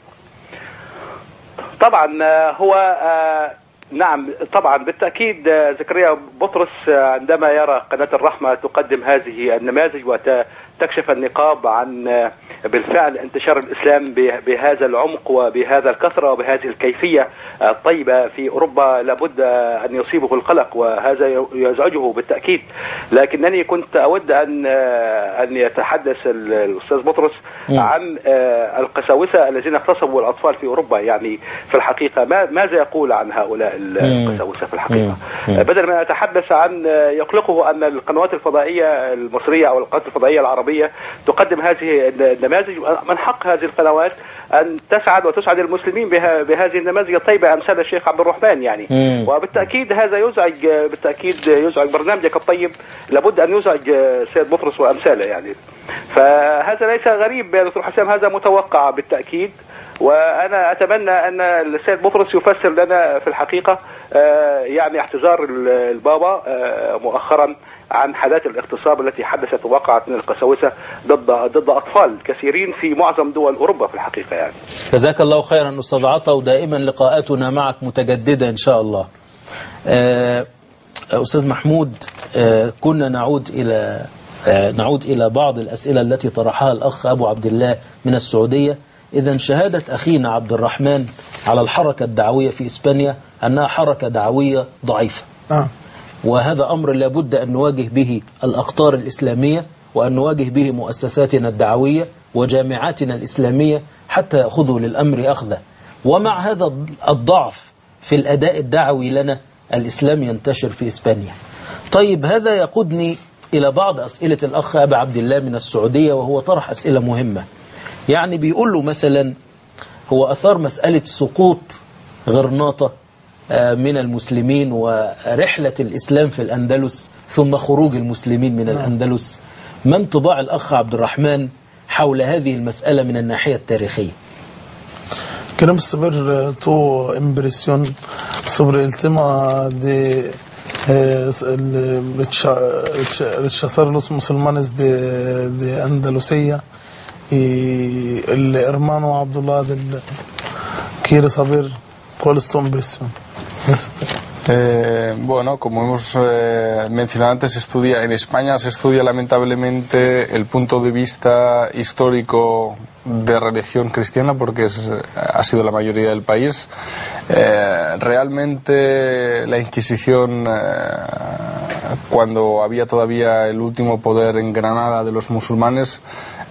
طبعا هو نعم طبعا بالتأكيد زكريا بطرس عندما يرى قناة الرحمة تقدم هذه النماذج وتكشف النقاب عن بالفعل انتشار الإسلام بهذا العمق وبهذا الكثرة وبهذه الكيفية الطيبة في أوروبا، لابد أن يصيبه القلق، وهذا يزعجه بالتأكيد. لكنني كنت أود أن يتحدث الأستاذ بطرس عن القساوسة الذين اغتصبوا الأطفال في أوروبا. يعني في الحقيقة ماذا يقول عن هؤلاء القساوسة في الحقيقة؟ بدل ما يتحدث عن يقلقه أن القنوات الفضائية المصرية أو القنوات الفضائية العربية تقدم هذه النماذج، من حق هذه القنوات أن تسعد وتسعد المسلمين بهذه النماذج الطيبة أمثال الشيخ عبد الرحمن. يعني وبالتأكيد هذا يزعج برنامجك الطيب، لابد أن يزعج سيد بطرس وأمثاله. يعني فهذا ليس غريب يا دكتور حسام، هذا متوقع بالتأكيد. وأنا أتمنى أن السيد بطرس يفسر لنا في الحقيقة يعني احتجار البابا مؤخرا عن حالات الاغتصاب التي حدثت ووقعت من القساوسة ضد أطفال كثيرين في معظم دول أوروبا في الحقيقة. يعني جزاك الله خيرا أستاذ عطا، ودائما لقاءاتنا معك متجددة إن شاء الله. أستاذ محمود، كنا نعود إلى بعض الأسئلة التي طرحها الأخ أبو عبد الله من السعودية. إذن شهادة أخينا عبد الرحمن على الحركة الدعوية في إسبانيا أنها حركة دعوية ضعيفة، وهذا أمر لابد أن نواجه به الأقطار الإسلامية، وأن نواجه به مؤسساتنا الدعوية وجامعاتنا الإسلامية حتى يأخذوا للأمر أخذه. ومع هذا الضعف في الأداء الدعوي لنا الإسلام ينتشر في إسبانيا. طيب، هذا يقودني إلى بعض أسئلة الأخ أبو عبد الله من السعودية، وهو طرح أسئلة مهمة. يعني بيقول له مثلا، هو أثار مسألة سقوط غرناطة من المسلمين ورحلة الإسلام في الأندلس ثم خروج المسلمين من الأندلس. ما انطباع الأخ عبد الرحمن حول هذه المسألة من الناحية التاريخية؟ Queremos saber tu impresión sobre el tema de rechazar los musulmanes de Andalucía y el hermano Abdullah quiere saber cuál es tu impresión. Bueno, como hemos mencionado antes, en España se estudia lamentablemente el punto de vista histórico de religión cristiana porque ha sido la mayoría del país. Realmente la Inquisición, cuando había todavía el último poder en Granada de los musulmanes,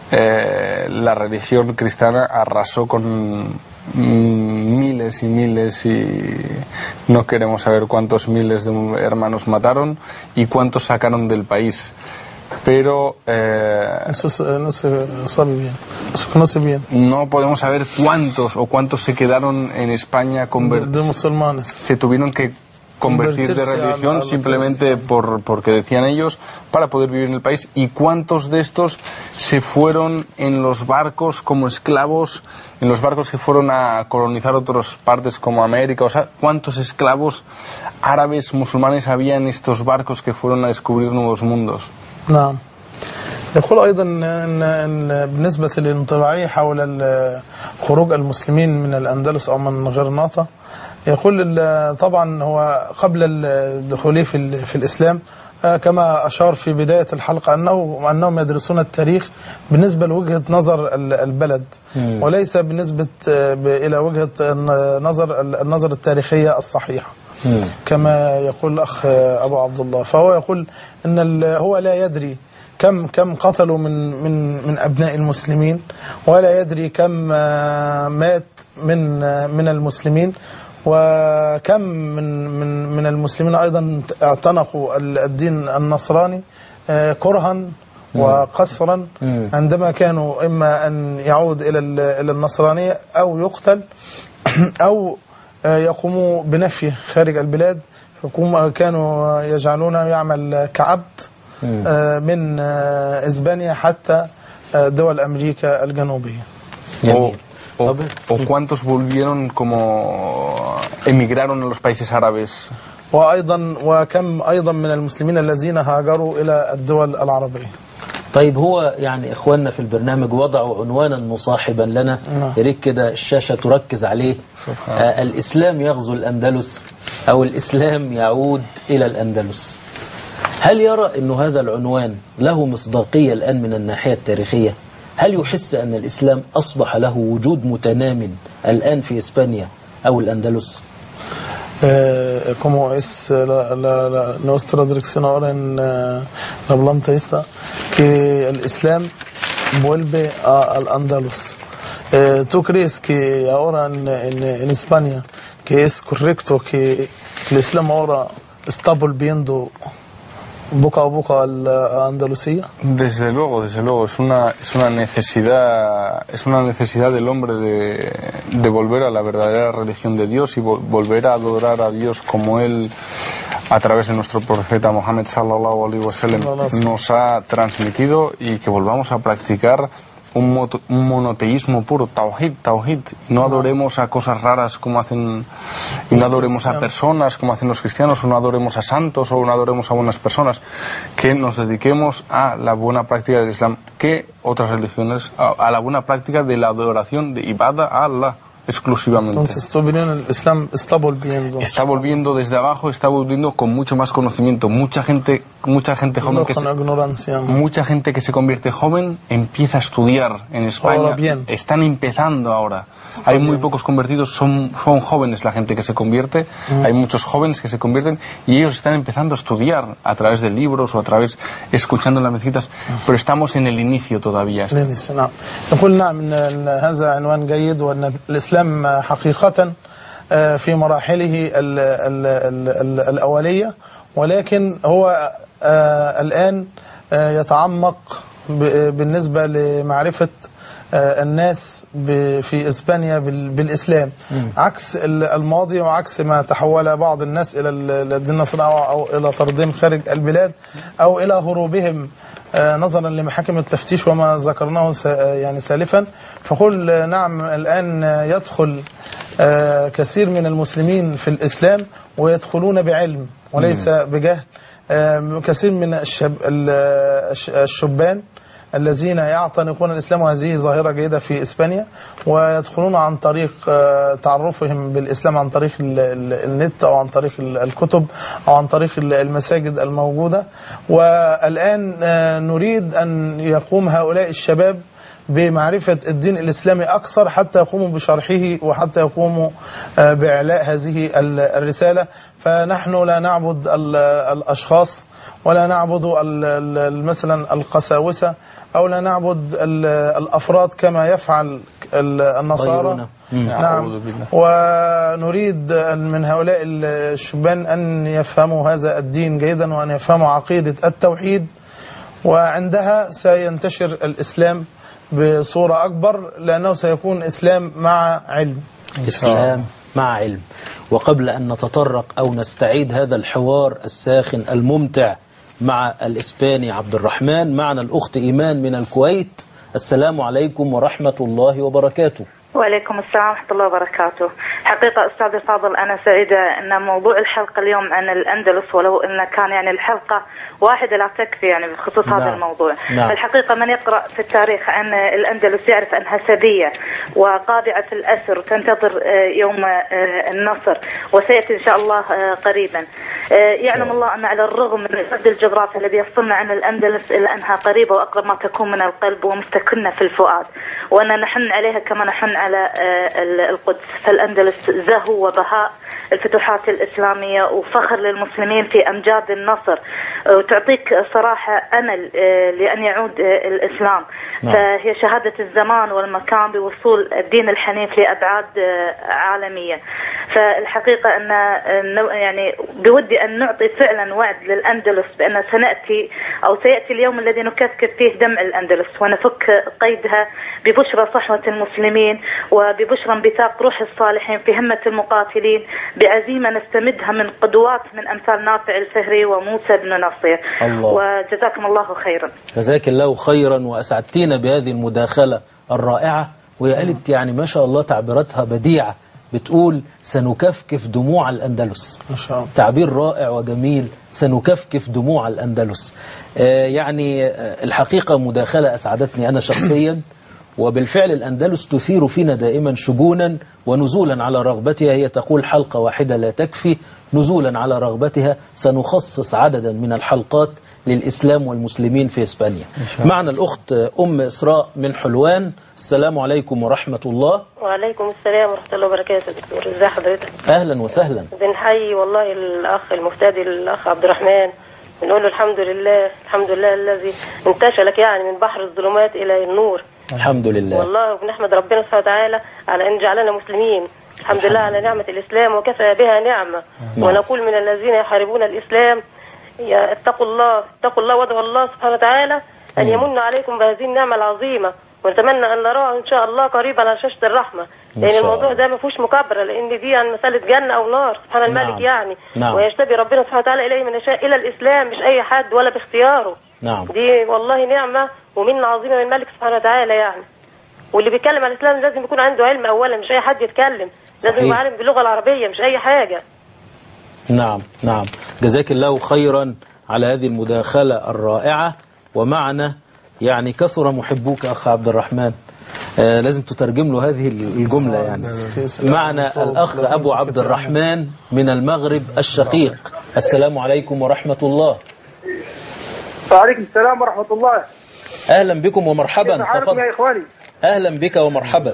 la religión cristiana arrasó con miles y miles, y no queremos saber cuántos miles de hermanos mataron y cuántos sacaron del país. Pero eso no se sabe bien, se conoce bien. No podemos saber cuántos se quedaron en España de musulmanes. Se tuvieron que convertir de religión simplemente porque decían ellos, para poder vivir en el país, y cuántos de estos se fueron en los barcos como esclavos, en los barcos que fueron a colonizar otras partes como América. O sea, cuántos esclavos árabes musulmanes había en estos barcos que fueron a descubrir nuevos mundos. نعم. يقول أيضا أن بالنسبة للانطباعية حول خروج المسلمين من الأندلس أو من غرناطة، يقول طبعا هو قبل الدخول في الإسلام كما أشار في بداية الحلقة أنهم يدرسون التاريخ بالنسبة لوجهة نظر البلد وليس بالنسبة إلى وجهة النظر التاريخية الصحيحة كما يقول الأخ أبو عبد الله. فهو يقول أن هو لا يدري كم قتلوا من أبناء المسلمين، ولا يدري كم مات من المسلمين، وكم من المسلمين أيضا اعتنقوا الدين النصراني كرها وقسرا عندما كانوا إما أن يعود إلى النصرانية أو يقتل أو يقوموا بنفيه خارج البلاد. كانوا يجعلونه يعمل كعبد من إسبانيا حتى دول أمريكا الجنوبية. ¿O cuántos volvieron como emigraron a los países árabes? وكم أيضا من المسلمين الذين هاجروا إلى الدول العربية. طيب، هو يعني إخواننا في البرنامج وضعوا عنوانا مصاحبا لنا، يريد كده الشاشة تركز عليه. الإسلام يغزو الأندلس أو الإسلام يعود إلى الأندلس. هل يرى أن هذا العنوان له مصداقية الآن من الناحية التاريخية؟ هل يحس أن الإسلام أصبح له وجود متنام الآن في إسبانيا أو الأندلس؟ Como es nuestra dirección ahora en la planta esa, que el Islam vuelve al Andalus. ¿Tú crees que ahora en España que es correcto que el Islam ahora está volviendo boca a boca a la Andalucía? Desde luego, es una necesidad del hombre de volver a la verdadera religión de Dios y volver a adorar a Dios como Él, a través de nuestro profeta Mohammed sallallahu alaihi wasallam, nos ha transmitido, y que volvamos a practicar un monoteísmo puro, tawhid, no adoremos a cosas raras como hacen, y no adoremos a personas como hacen los cristianos, o no adoremos a santos, o no adoremos a buenas personas, que nos dediquemos a la buena práctica del Islam, que otras religiones, a la buena práctica de la adoración de ibada a Allah exclusivamente. Entonces, tu opinión, el Islam está volviendo. Está volviendo desde abajo, está volviendo con mucho más conocimiento. Mucha gente joven mucha gente que se convierte joven empieza a estudiar en España. Están empezando ahora. Hay muy pocos convertidos, son jóvenes la gente que se convierte. Hay muchos jóvenes que se convierten y ellos están empezando a estudiar a través de libros o a través escuchando en las mezquitas, pero estamos en el inicio todavía. نقول نعم هذا عنوان جيد، وأن الإسلام حقيقة في مراحله الأولية، ولكن هو الآن يتعمق بالنسبة لمعرفة الناس في إسبانيا بالإسلام، عكس الماضي وعكس ما تحول بعض الناس إلى الدين النصراني أو إلى طردهم خارج البلاد أو إلى هروبهم نظرا لمحاكم التفتيش وما ذكرناه يعني سالفا. فقل نعم، الآن يدخل كثير من المسلمين في الإسلام ويدخلون بعلم وليس بجهل. كثير من الشبان الذين يعتنقون الإسلام، وهذه ظاهرة جيدة في إسبانيا، ويدخلون عن طريق تعرفهم بالإسلام عن طريق النت أو عن طريق الكتب أو عن طريق المساجد الموجودة. والآن نريد أن يقوم هؤلاء الشباب بمعرفة الدين الإسلامي أكثر حتى يقوموا بشرحه وحتى يقوموا بإعلاء هذه الرسالة. فنحن لا نعبد الأشخاص ولا نعبد مثلا القساوسة أو لا نعبد الأفراد كما يفعل النصارى. نعم. ونريد من هؤلاء الشبان أن يفهموا هذا الدين جيدا وأن يفهموا عقيدة التوحيد، وعندها سينتشر الإسلام بصورة أكبر، لأنه سيكون إسلام مع علم. إسلام مع علم. وقبل أن نتطرق أو نستعيد هذا الحوار الساخن الممتع مع الإسباني عبد الرحمن، معنا الأخت إيمان من الكويت. السلام عليكم ورحمة الله وبركاته. وعليكم السلام ورحمة الله وبركاته. حقيقة أستاذ الفاضل، أنا سعيدة أن موضوع الحلقة اليوم عن الأندلس، ولو أن كان يعني الحلقة واحدة لا تكفي يعني بخصوص هذا الموضوع. الحقيقة من يقرأ في التاريخ عن الأندلس يعرف أنها سبية وقابعة الأسر وتنتظر يوم النصر، وسيأتي إن شاء الله قريبا. يعلم الله أن على الرغم من الفرد الجغرافي الذي يفصلنا عن الأندلس إلا أنها قريبة وأقرب ما تكون من القلب ومستكنة في الفؤاد، وأن نحن عليها كما نحن على القدس. فالأندلس زهو وبهاء الفتوحات الإسلامية وفخر للمسلمين في أمجاد النصر، وتعطيك صراحة أمل لأن يعود الإسلام. فهي شهادة الزمان والمكان بوصول الدين الحنيف لأبعاد عالمية. فالحقيقة أن يعني بودي أن نعطي فعلا وعد للأندلس بأن سيأتي اليوم الذي نكثف فيه دمع الأندلس ونفك قيدها ببشرى صحوة المسلمين وببشرى انبثاق روح الصالحين في همة المقاتلين، بعزيمة نستمدها من قدوات من أمثال نافع الفهري وموسى بن نصير. وجزاكم الله خيرا. جزاك الله خيرا، وأسعدتينا بهذه المداخلة الرائعة. وهي قالت يعني ما شاء الله تعبيراتها بديعة، بتقول سنكفكف دموع الأندلس. ما شاء الله. تعبير رائع وجميل، سنكفكف دموع الأندلس. يعني الحقيقة مداخلة أسعدتني أنا شخصيا، وبالفعل الأندلس تثير فينا دائما شجونا ونزولا على رغبتها. هي تقول حلقة واحدة لا تكفي، نزولا على رغبتها سنخصص عددا من الحلقات للإسلام والمسلمين في إسبانيا. معنا الأخت أم إسراء من حلوان. السلام عليكم ورحمة الله. وعليكم السلام ورحمة الله وبركاته. دكتور ازي حضرتك؟ أهلا وسهلا. بنحيي والله الأخ المفتدي الأخ عبد الرحمن، بنقول له الحمد لله، الحمد لله الذي انتشلك يعني من بحر الظلمات إلى النور. الحمد لله والله، وبنحمد ربنا سبحانه وتعالى على أن جعلنا مسلمين. الحمد لله على نعمة الإسلام وكفى بها نعمة. ونقول من الذين يحاربون الإسلام اتقوا الله وادعوا الله سبحانه وتعالى أن يمن عليكم بهذه النعمة العظيمة، ونتمنى أن نراه إن شاء الله قريبا على شاشة الرحمة، لأن الموضوع ده ما فيهوش مكابرة، لأن دي عن مسألة جنة أو نار سبحان الملك يعني. ويجتبي ربنا سبحانه وتعالى إليه من يشاء إلى الإسلام، مش أي حد ولا باختياره. دي والله نعمة ومنة عظيمة من الملك سبحانه وتعالى يعني. واللي بيتكلم عن الإسلام لازم يكون عنده علم أولا، مش أي حد يتكلم. لازم يبقى عالم باللغة العربية، مش أي حاجة. نعم. جزاك الله خيرا على هذه المداخلة الرائعة. ومعنا يعني كثر محبوك أخ عبد الرحمن، لازم تترجم له هذه الجملة يعني. معنا الأخ أبو عبد الرحمن من المغرب الشقيق. السلام عليكم ورحمة الله. وعليكم السلام ورحمة الله. أهلا بكم ومرحبا. تفضل يا إخواني. أهلا بك ومرحبا.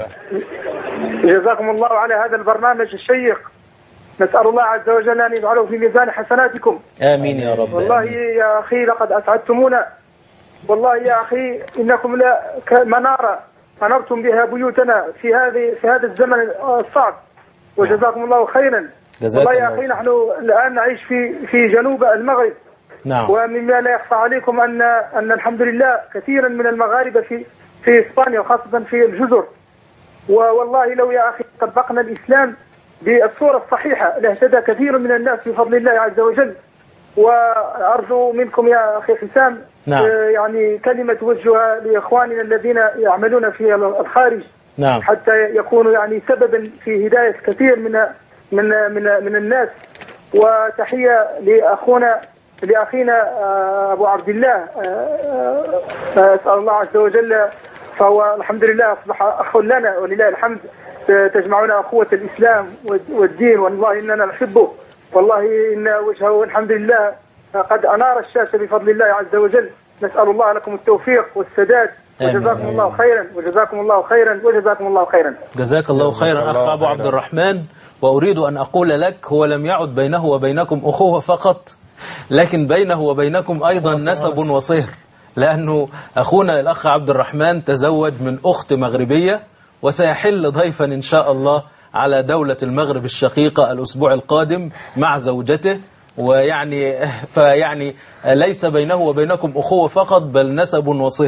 جزاكم الله على هذا البرنامج الشيق، نسأل الله عز وجل أن يجعله في ميزان حسناتكم. آمين يا رب. والله يا أخي لقد أسعدتمونا، والله يا أخي إنكم منارة أنرتم بها بيوتنا في هذا الزمن الصعب، وجزاكم الله خيرا. والله يا أخي نحن الآن نعيش في جنوب المغرب. نعم. ومما لا يخفى عليكم أن الحمد لله كثيرا من المغاربة في إسبانيا وخاصة في الجزر. والله لو يا أخي طبقنا الإسلام بالصورة الصحيحة لاهتدى كثير من الناس بفضل الله عز وجل. وأرجو منكم يا أخي حسام يعني كلمة توجهها لإخواننا الذين يعملون في الخارج حتى يكونوا يعني سببا في هداية كثير من الناس. وتحية لأخينا أبو عبد الله، أسأل الله عز وجل، فهو الحمد لله أصبح أخ لنا ولله الحمد، تجمعنا أخوة الإسلام والدين، والله إننا نحبه، والله إن وجهه الحمد لله قد أنار الشاشة بفضل الله عز وجل. نسأل الله لكم التوفيق والسداد، وجزاكم الله خيرا وجزاكم الله خيرا وجزاكم الله خيرا. جزاك الله خيرا أخ أبو عبد الرحمن. وأريد أن أقول لك هو لم يعد بينه وبينكم أخوة فقط، لكن بينه وبينكم أيضا نسب وصهر، لأنه أخونا الأخ عبد الرحمن تزوج من أخت مغربية، وسيحل ضيفا إن شاء الله على دولة المغرب الشقيقة الأسبوع القادم مع زوجته. فيعني ليس بينه وبينكم أخوة فقط بل نسب وصهر.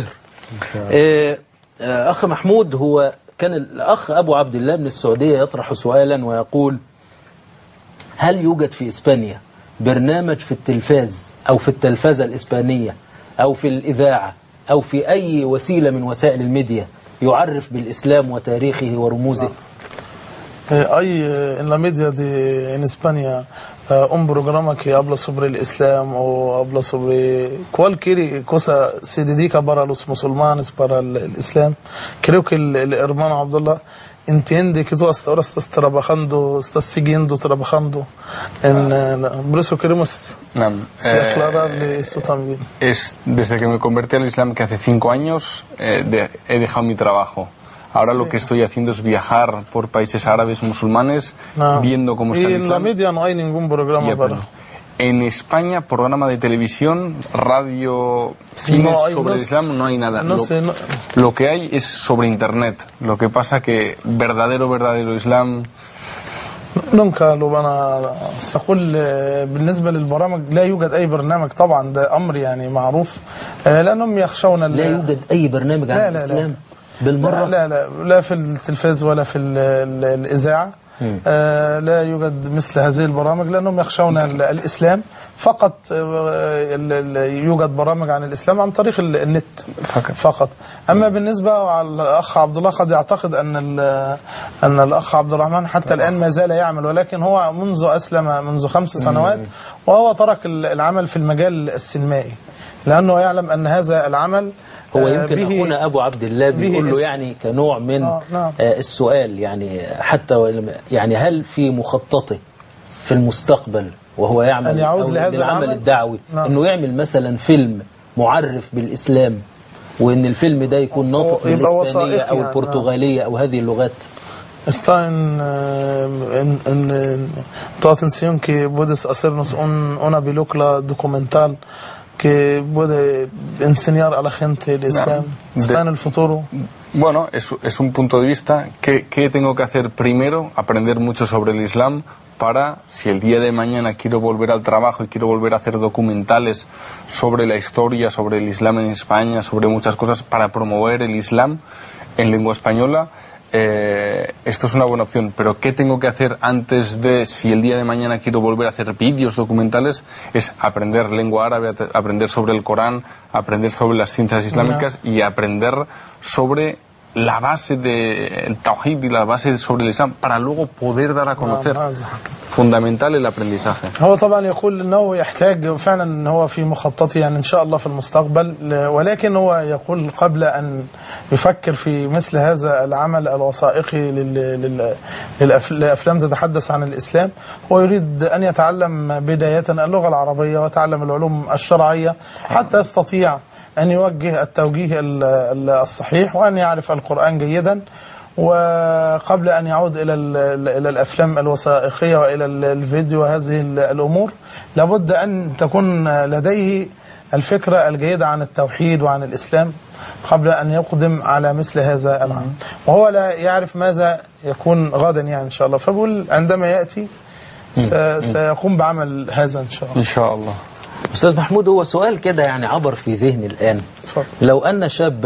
أخ محمود، هو كان الأخ أبو عبد الله من السعودية يطرح سؤالا ويقول: هل يوجد في إسبانيا برنامج في التلفاز أو في التلفزة الإسبانية أو في الإذاعة أو في أي وسيلة من وسائل الميديا يعرف بالإسلام وتاريخه ورموزه؟ en la media en España un programa que habla sobre el Islam o habla sobre cualquier cosa se dedica para los musulmanes, para el Islam. Creo que el hermano Abdullah entiende que tú hasta ahora estás trabajando, estás siguiendo trabajando. Por eso queremos aclararle eso también. Desde que me convertí al Islam, que hace 5 años, he dejado mi trabajo. Ahora lo que estoy haciendo es viajar por países árabes musulmanes, viendo cómo está el Islam. Y en la media no hay ningún programa para... En España, programa de televisión, radio, cines sobre el Islam, no hay nada. Lo que hay es sobre Internet. Lo que pasa que verdadero Islam... nunca lo van a سأقول بالنسبة للبرامج لا يوجد أي برنامج، طبعا ده أمر يعني معروف، لأنهم يخشون لا يوجد أي برنامج عن الإسلام بالمرة؟ لا في التلفاز ولا في الإذاعة. لا يوجد مثل هذه البرامج لأنهم يخشون الإسلام فقط. يوجد برامج عن الإسلام عن طريق النت فقط. أما بالنسبة للأخ عبد الله قد يعتقد أن الأخ عبد الرحمن حتى الآن ما زال يعمل، ولكن هو منذ أسلم منذ 5 سنوات وهو ترك العمل في المجال السينمائي لأنه يعلم أن هذا العمل هو يمكن أخونا أبو عبد الله بيقول له يعني كنوع من السؤال، يعني حتى يعني هل في مخططه في المستقبل وهو يعمل بالعمل الدعوي أنه يعمل مثلا فيلم معرف بالإسلام، وأن الفيلم ده يكون ناطق بالإسبانية أو البرتغالية أو هذه اللغات؟ Está toda atención que puedes hacernos una película documental que puede enseñar a la gente el Islam. Está en el futuro. Bueno, es un punto de vista. ¿Qué tengo que hacer primero? Aprender mucho sobre el Islam para, si el día de mañana quiero volver al trabajo y quiero volver a hacer documentales sobre la historia, sobre el Islam en España, sobre muchas cosas, para promover el Islam en lengua española, esto es una buena opción. Pero ¿qué tengo que hacer antes de, si el día de mañana quiero volver a hacer vídeos documentales? Es aprender lengua árabe, aprender sobre el Corán, aprender sobre las ciencias islámicas y aprender sobre la base del Tawhid y la base sobre el Islam para luego poder dar a conocer. fundamental el aprendizaje. هو طبعا يقول انه يحتاج فعلا ان هو في مخططه يعني ان شاء الله في المستقبل، ولكن هو يقول قبل ان يفكر في مثل هذا العمل الوثائقي للافلام تتحدث عن الاسلام، هو يريد ان يتعلم بداية اللغة العربية ويتعلم العلوم الشرعية حتى يستطيع أن يوجه التوجيه الصحيح وأن يعرف القرآن جيدا. وقبل أن يعود إلى الأفلام الوثائقية وإلى الفيديو وهذه الأمور لابد أن تكون لديه الفكرة الجيدة عن التوحيد وعن الإسلام قبل أن يقدم على مثل هذا العمل، وهو لا يعرف ماذا يكون غدا يعني إن شاء الله. فبقول عندما يأتي سيقوم بعمل هذا إن شاء الله. إن شاء الله. أستاذ محمود، هو سؤال كده يعني عبر في ذهني الآن. لو أن شابا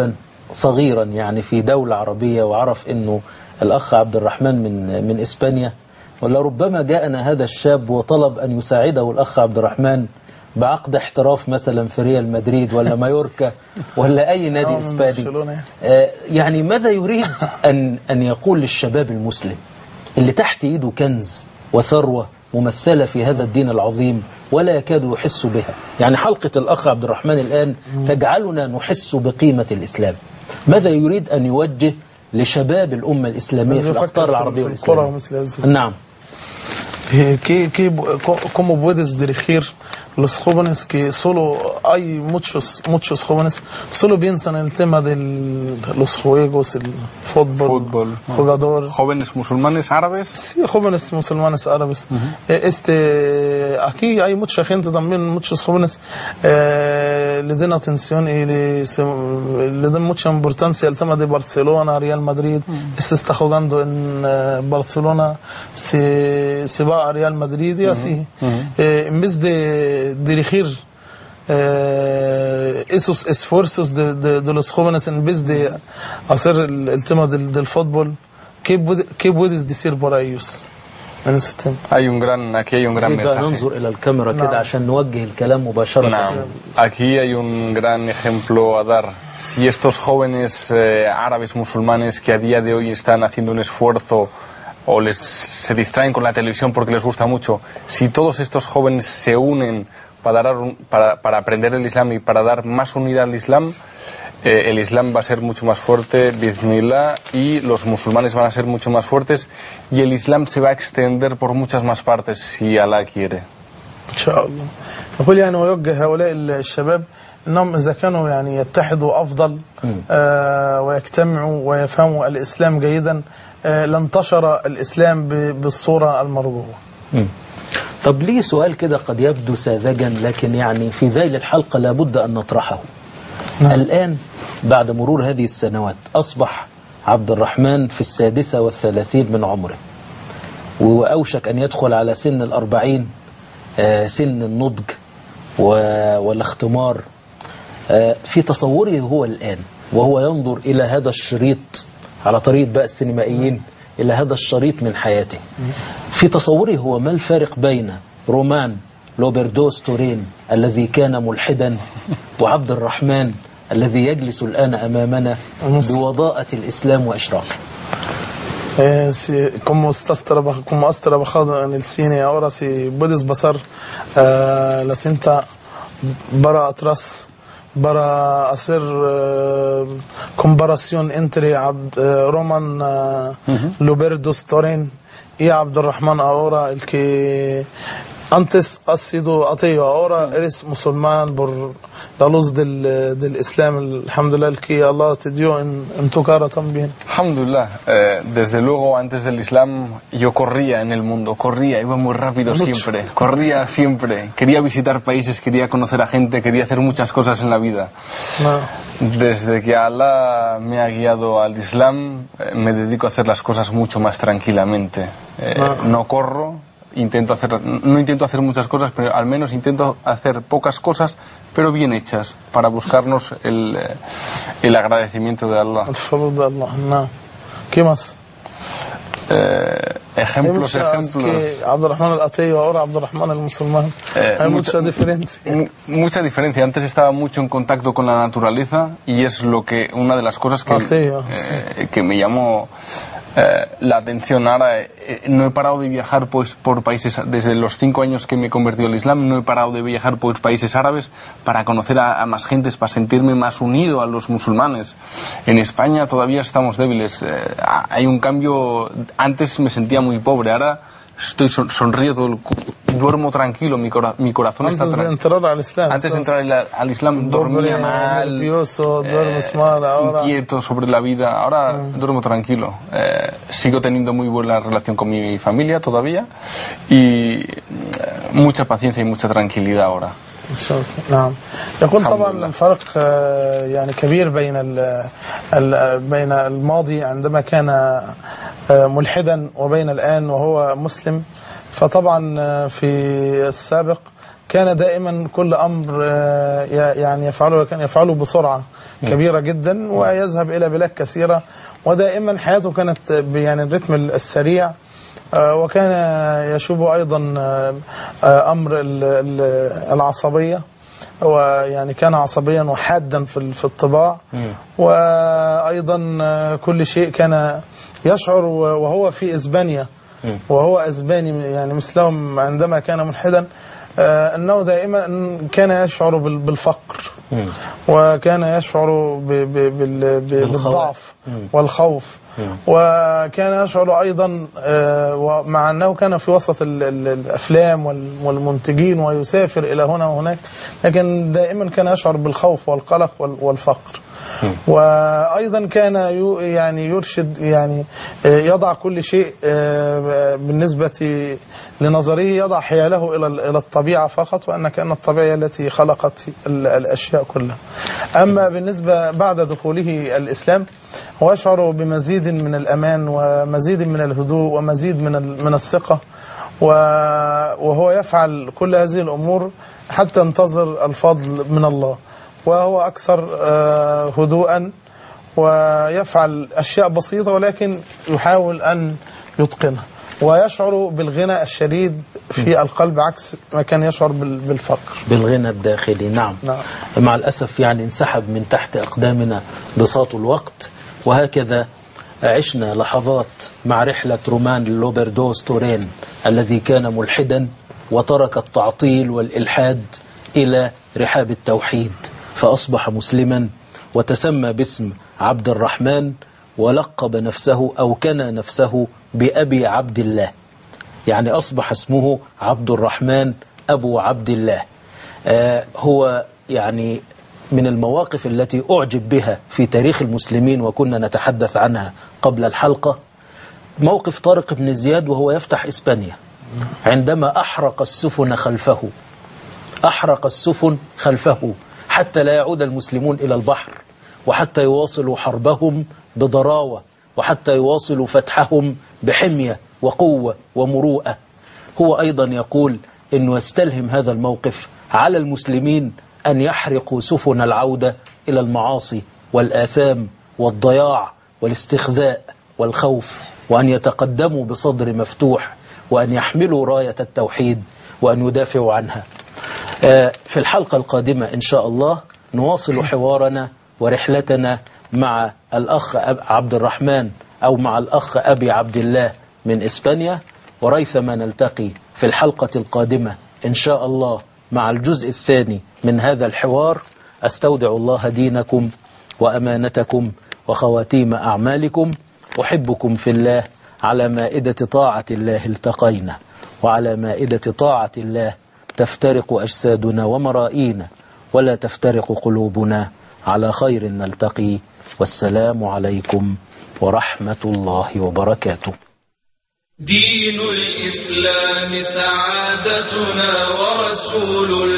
صغيرا يعني في دولة عربية وعرف أنه الأخ عبد الرحمن من إسبانيا، ولربما جاءنا هذا الشاب وطلب أن يساعده الأخ عبد الرحمن بعقد احتراف مثلا في ريال مدريد ولا مايوركا ولا أي نادي إسباني. يعني ماذا يريد أن يقول للشباب المسلم اللي تحت إيده كنز وثروة ممثلة في هذا الدين العظيم ولا يكاد يحس بها؟ يعني حلقة الأخ عبد الرحمن الآن تجعلنا نحس بقيمة الإسلام. ماذا يريد أن يوجه لشباب الأمة الإسلامية في الأقطار العربية والإسلامية؟ نعم. Como puedes dirigir los jóvenes que solo hay muchos jóvenes solo piensan en el tema de los juegos, el fútbol, jugador. ¿Jóvenes musulmanes árabes? Sí, jóvenes musulmanes árabes. Aquí hay mucha gente también, muchos jóvenes le dan atención y le dan mucha importancia al tema de Barcelona, Real Madrid. Este está jugando en Barcelona, se va a Real Madrid y así. En vez de dirigir esos esfuerzos de los jóvenes, en vez de hacer el tema del fútbol, ¿qué puedes decir por ellos en ese tema? Aquí hay un gran mensaje. ننظر إلى الكاميرا كده عشان نوجه الكلام مباشرة. Aquí hay un gran ejemplo a dar. Si estos jóvenes árabes musulmanes que a día de hoy están haciendo un esfuerzo o se distraen con la televisión porque les gusta mucho, si todos estos jóvenes se unen para aprender el Islam y para dar más unidad al Islam, el Islam va a ser mucho más fuerte, bismillah, y los musulmanes van a ser mucho más fuertes y el Islam se va a extender por muchas más partes si Allah quiere. إن شاء الله. أقول يعني ويوجه هؤلاء الشباب أنهم إذا كانوا يعني يتحدوا أفضل ويجتمعوا ويفهموا الإسلام جيدا لانتشر الإسلام بالصورة المرجوة. طب ليه سؤال كده قد يبدو ساذجا لكن يعني في ذيل الحلقة لابد أن نطرحه. الآن بعد مرور هذه السنوات أصبح عبد الرحمن في 36 من عمره وأوشك أن يدخل على سن 40، سن النضج والاختمار. في تصوره هو الآن وهو ينظر إلى هذا الشريط على طريقة بقى السينمائيين إلى هذا الشريط من حياته، في تصوره هو ما الفارق بين رومان لوبردوس تورين الذي كان ملحدا وعبد الرحمن الذي يجلس الآن أمامنا بوضاءة الإسلام وإشراقه؟ Como has trabajado en el cine, ahora si puedes pasar la cinta para atrás para hacer comparación entre Roman Loberdos Torin y Abdurrahman ahora, el que antes has sido ateo, ahora eres musulmán por la luz del Islam, alhamdulillah, el que Allah te dio en tu cara también. Alhamdulillah, desde luego antes del Islam yo corría en el mundo, iba muy rápido siempre, corría siempre, quería visitar países, quería conocer a gente, quería hacer muchas cosas en la vida. Desde que Allah me ha guiado al Islam me dedico a hacer las cosas mucho más tranquilamente, no corro. No intento hacer muchas cosas, pero al menos intento hacer pocas cosas, pero bien hechas, para buscarnos el agradecimiento de Allah. ¿Qué más? Ejemplos. Que Abdurrahman el ateo, ahora Abdurrahman el musulmán. Hay mucha diferencia. Mucha diferencia. Antes estaba mucho en contacto con la naturaleza y es una de las cosas que me llamó la atención. Ahora no he parado de viajar por países, desde los 5 años que me he convertido al Islam, no he parado de viajar por países árabes para conocer a más gentes, para sentirme más unido a los musulmanes. En España todavía estamos débiles, hay un cambio. Antes me sentía muy pobre, ahora sonrío duermo tranquilo, mi corazón está tranquilo. Antes de entrar al Islam dormía mal, nervioso, duermes mal, ahora inquieto sobre la vida. Ahora duermo tranquilo. Sigo teniendo muy buena relación con mi familia todavía y mucha paciencia y mucha tranquilidad ahora. نعم. يقول طبعا الفرق يعني كبير بين الماضي عندما كان ملحدا وبين الآن وهو مسلم. فطبعا في السابق كان دائما كل أمر يعني يفعله كان يفعله بسرعة كبيرة جدا، ويذهب إلى بلاد كثيرة، ودائما حياته كانت يعني الرتم السريع. وكان يشوب أيضا أمر العصبية، ويعني كان عصبيا وحادا في الطباع. وأيضا كل شيء كان يشعر وهو في إسبانيا، وهو أسباني يعني مثلهم عندما كان ملحدا، أنه دائما كان يشعر بالفقر، وكان يشعر بالضعف والخوف، وكان يشعر أيضا مع أنه كان في وسط الأفلام والمنتجين ويسافر إلى هنا وهناك، لكن دائما كان يشعر بالخوف والقلق والفقر. وأيضا كان يعني يرشد، يعني يضع كل شيء بالنسبة لنظره، يضع حياله إلى الطبيعة فقط، وأن كأن الطبيعة التي خلقت الأشياء كلها. أما بالنسبة بعد دخوله الإسلام، هو يشعر بمزيد من الأمان ومزيد من الهدوء ومزيد من الثقة، وهو يفعل كل هذه الأمور حتى انتظر الفضل من الله، وهو أكثر هدوءا، ويفعل أشياء بسيطة ولكن يحاول أن يتقنها، ويشعر بالغنى الشديد في القلب عكس ما كان يشعر بالفقر، بالغنى الداخلي. نعم. مع الأسف يعني انسحب من تحت أقدامنا بساط الوقت، وهكذا عشنا لحظات مع رحلة رومان لوبردوس تورين الذي كان ملحدا وترك التعطيل والإلحاد إلى رحاب التوحيد، فأصبح مسلما وتسمى باسم عبد الرحمن، ولقب نفسه أو كان نفسه بأبي عبد الله، يعني أصبح اسمه عبد الرحمن أبو عبد الله. هو يعني من المواقف التي أعجب بها في تاريخ المسلمين، وكنا نتحدث عنها قبل الحلقة، موقف طارق بن زياد وهو يفتح إسبانيا، عندما أحرق السفن خلفه حتى لا يعود المسلمون إلى البحر، وحتى يواصلوا حربهم بضراوة، وحتى يواصلوا فتحهم بحمية وقوة ومروءة. هو أيضا يقول أنه يستلهم هذا الموقف على المسلمين أن يحرقوا سفن العودة إلى المعاصي والآثام والضياع والاستخذاء والخوف، وأن يتقدموا بصدر مفتوح، وأن يحملوا راية التوحيد، وأن يدافعوا عنها. في الحلقة القادمة إن شاء الله نواصل حوارنا ورحلتنا مع الأخ عبد الرحمن، أو مع الأخ أبي عبد الله من إسبانيا، وريثما نلتقي في الحلقة القادمة إن شاء الله مع الجزء الثاني من هذا الحوار. أستودع الله دينكم وأمانتكم وخواتيم أعمالكم، أحبكم في الله. على مائدة طاعة الله التقينا، وعلى مائدة طاعة الله تفترق أجسادنا ومرائينا، ولا تفترق قلوبنا. على خير نلتقي، والسلام عليكم ورحمة الله وبركاته. دين الإسلام سعادتنا ورسول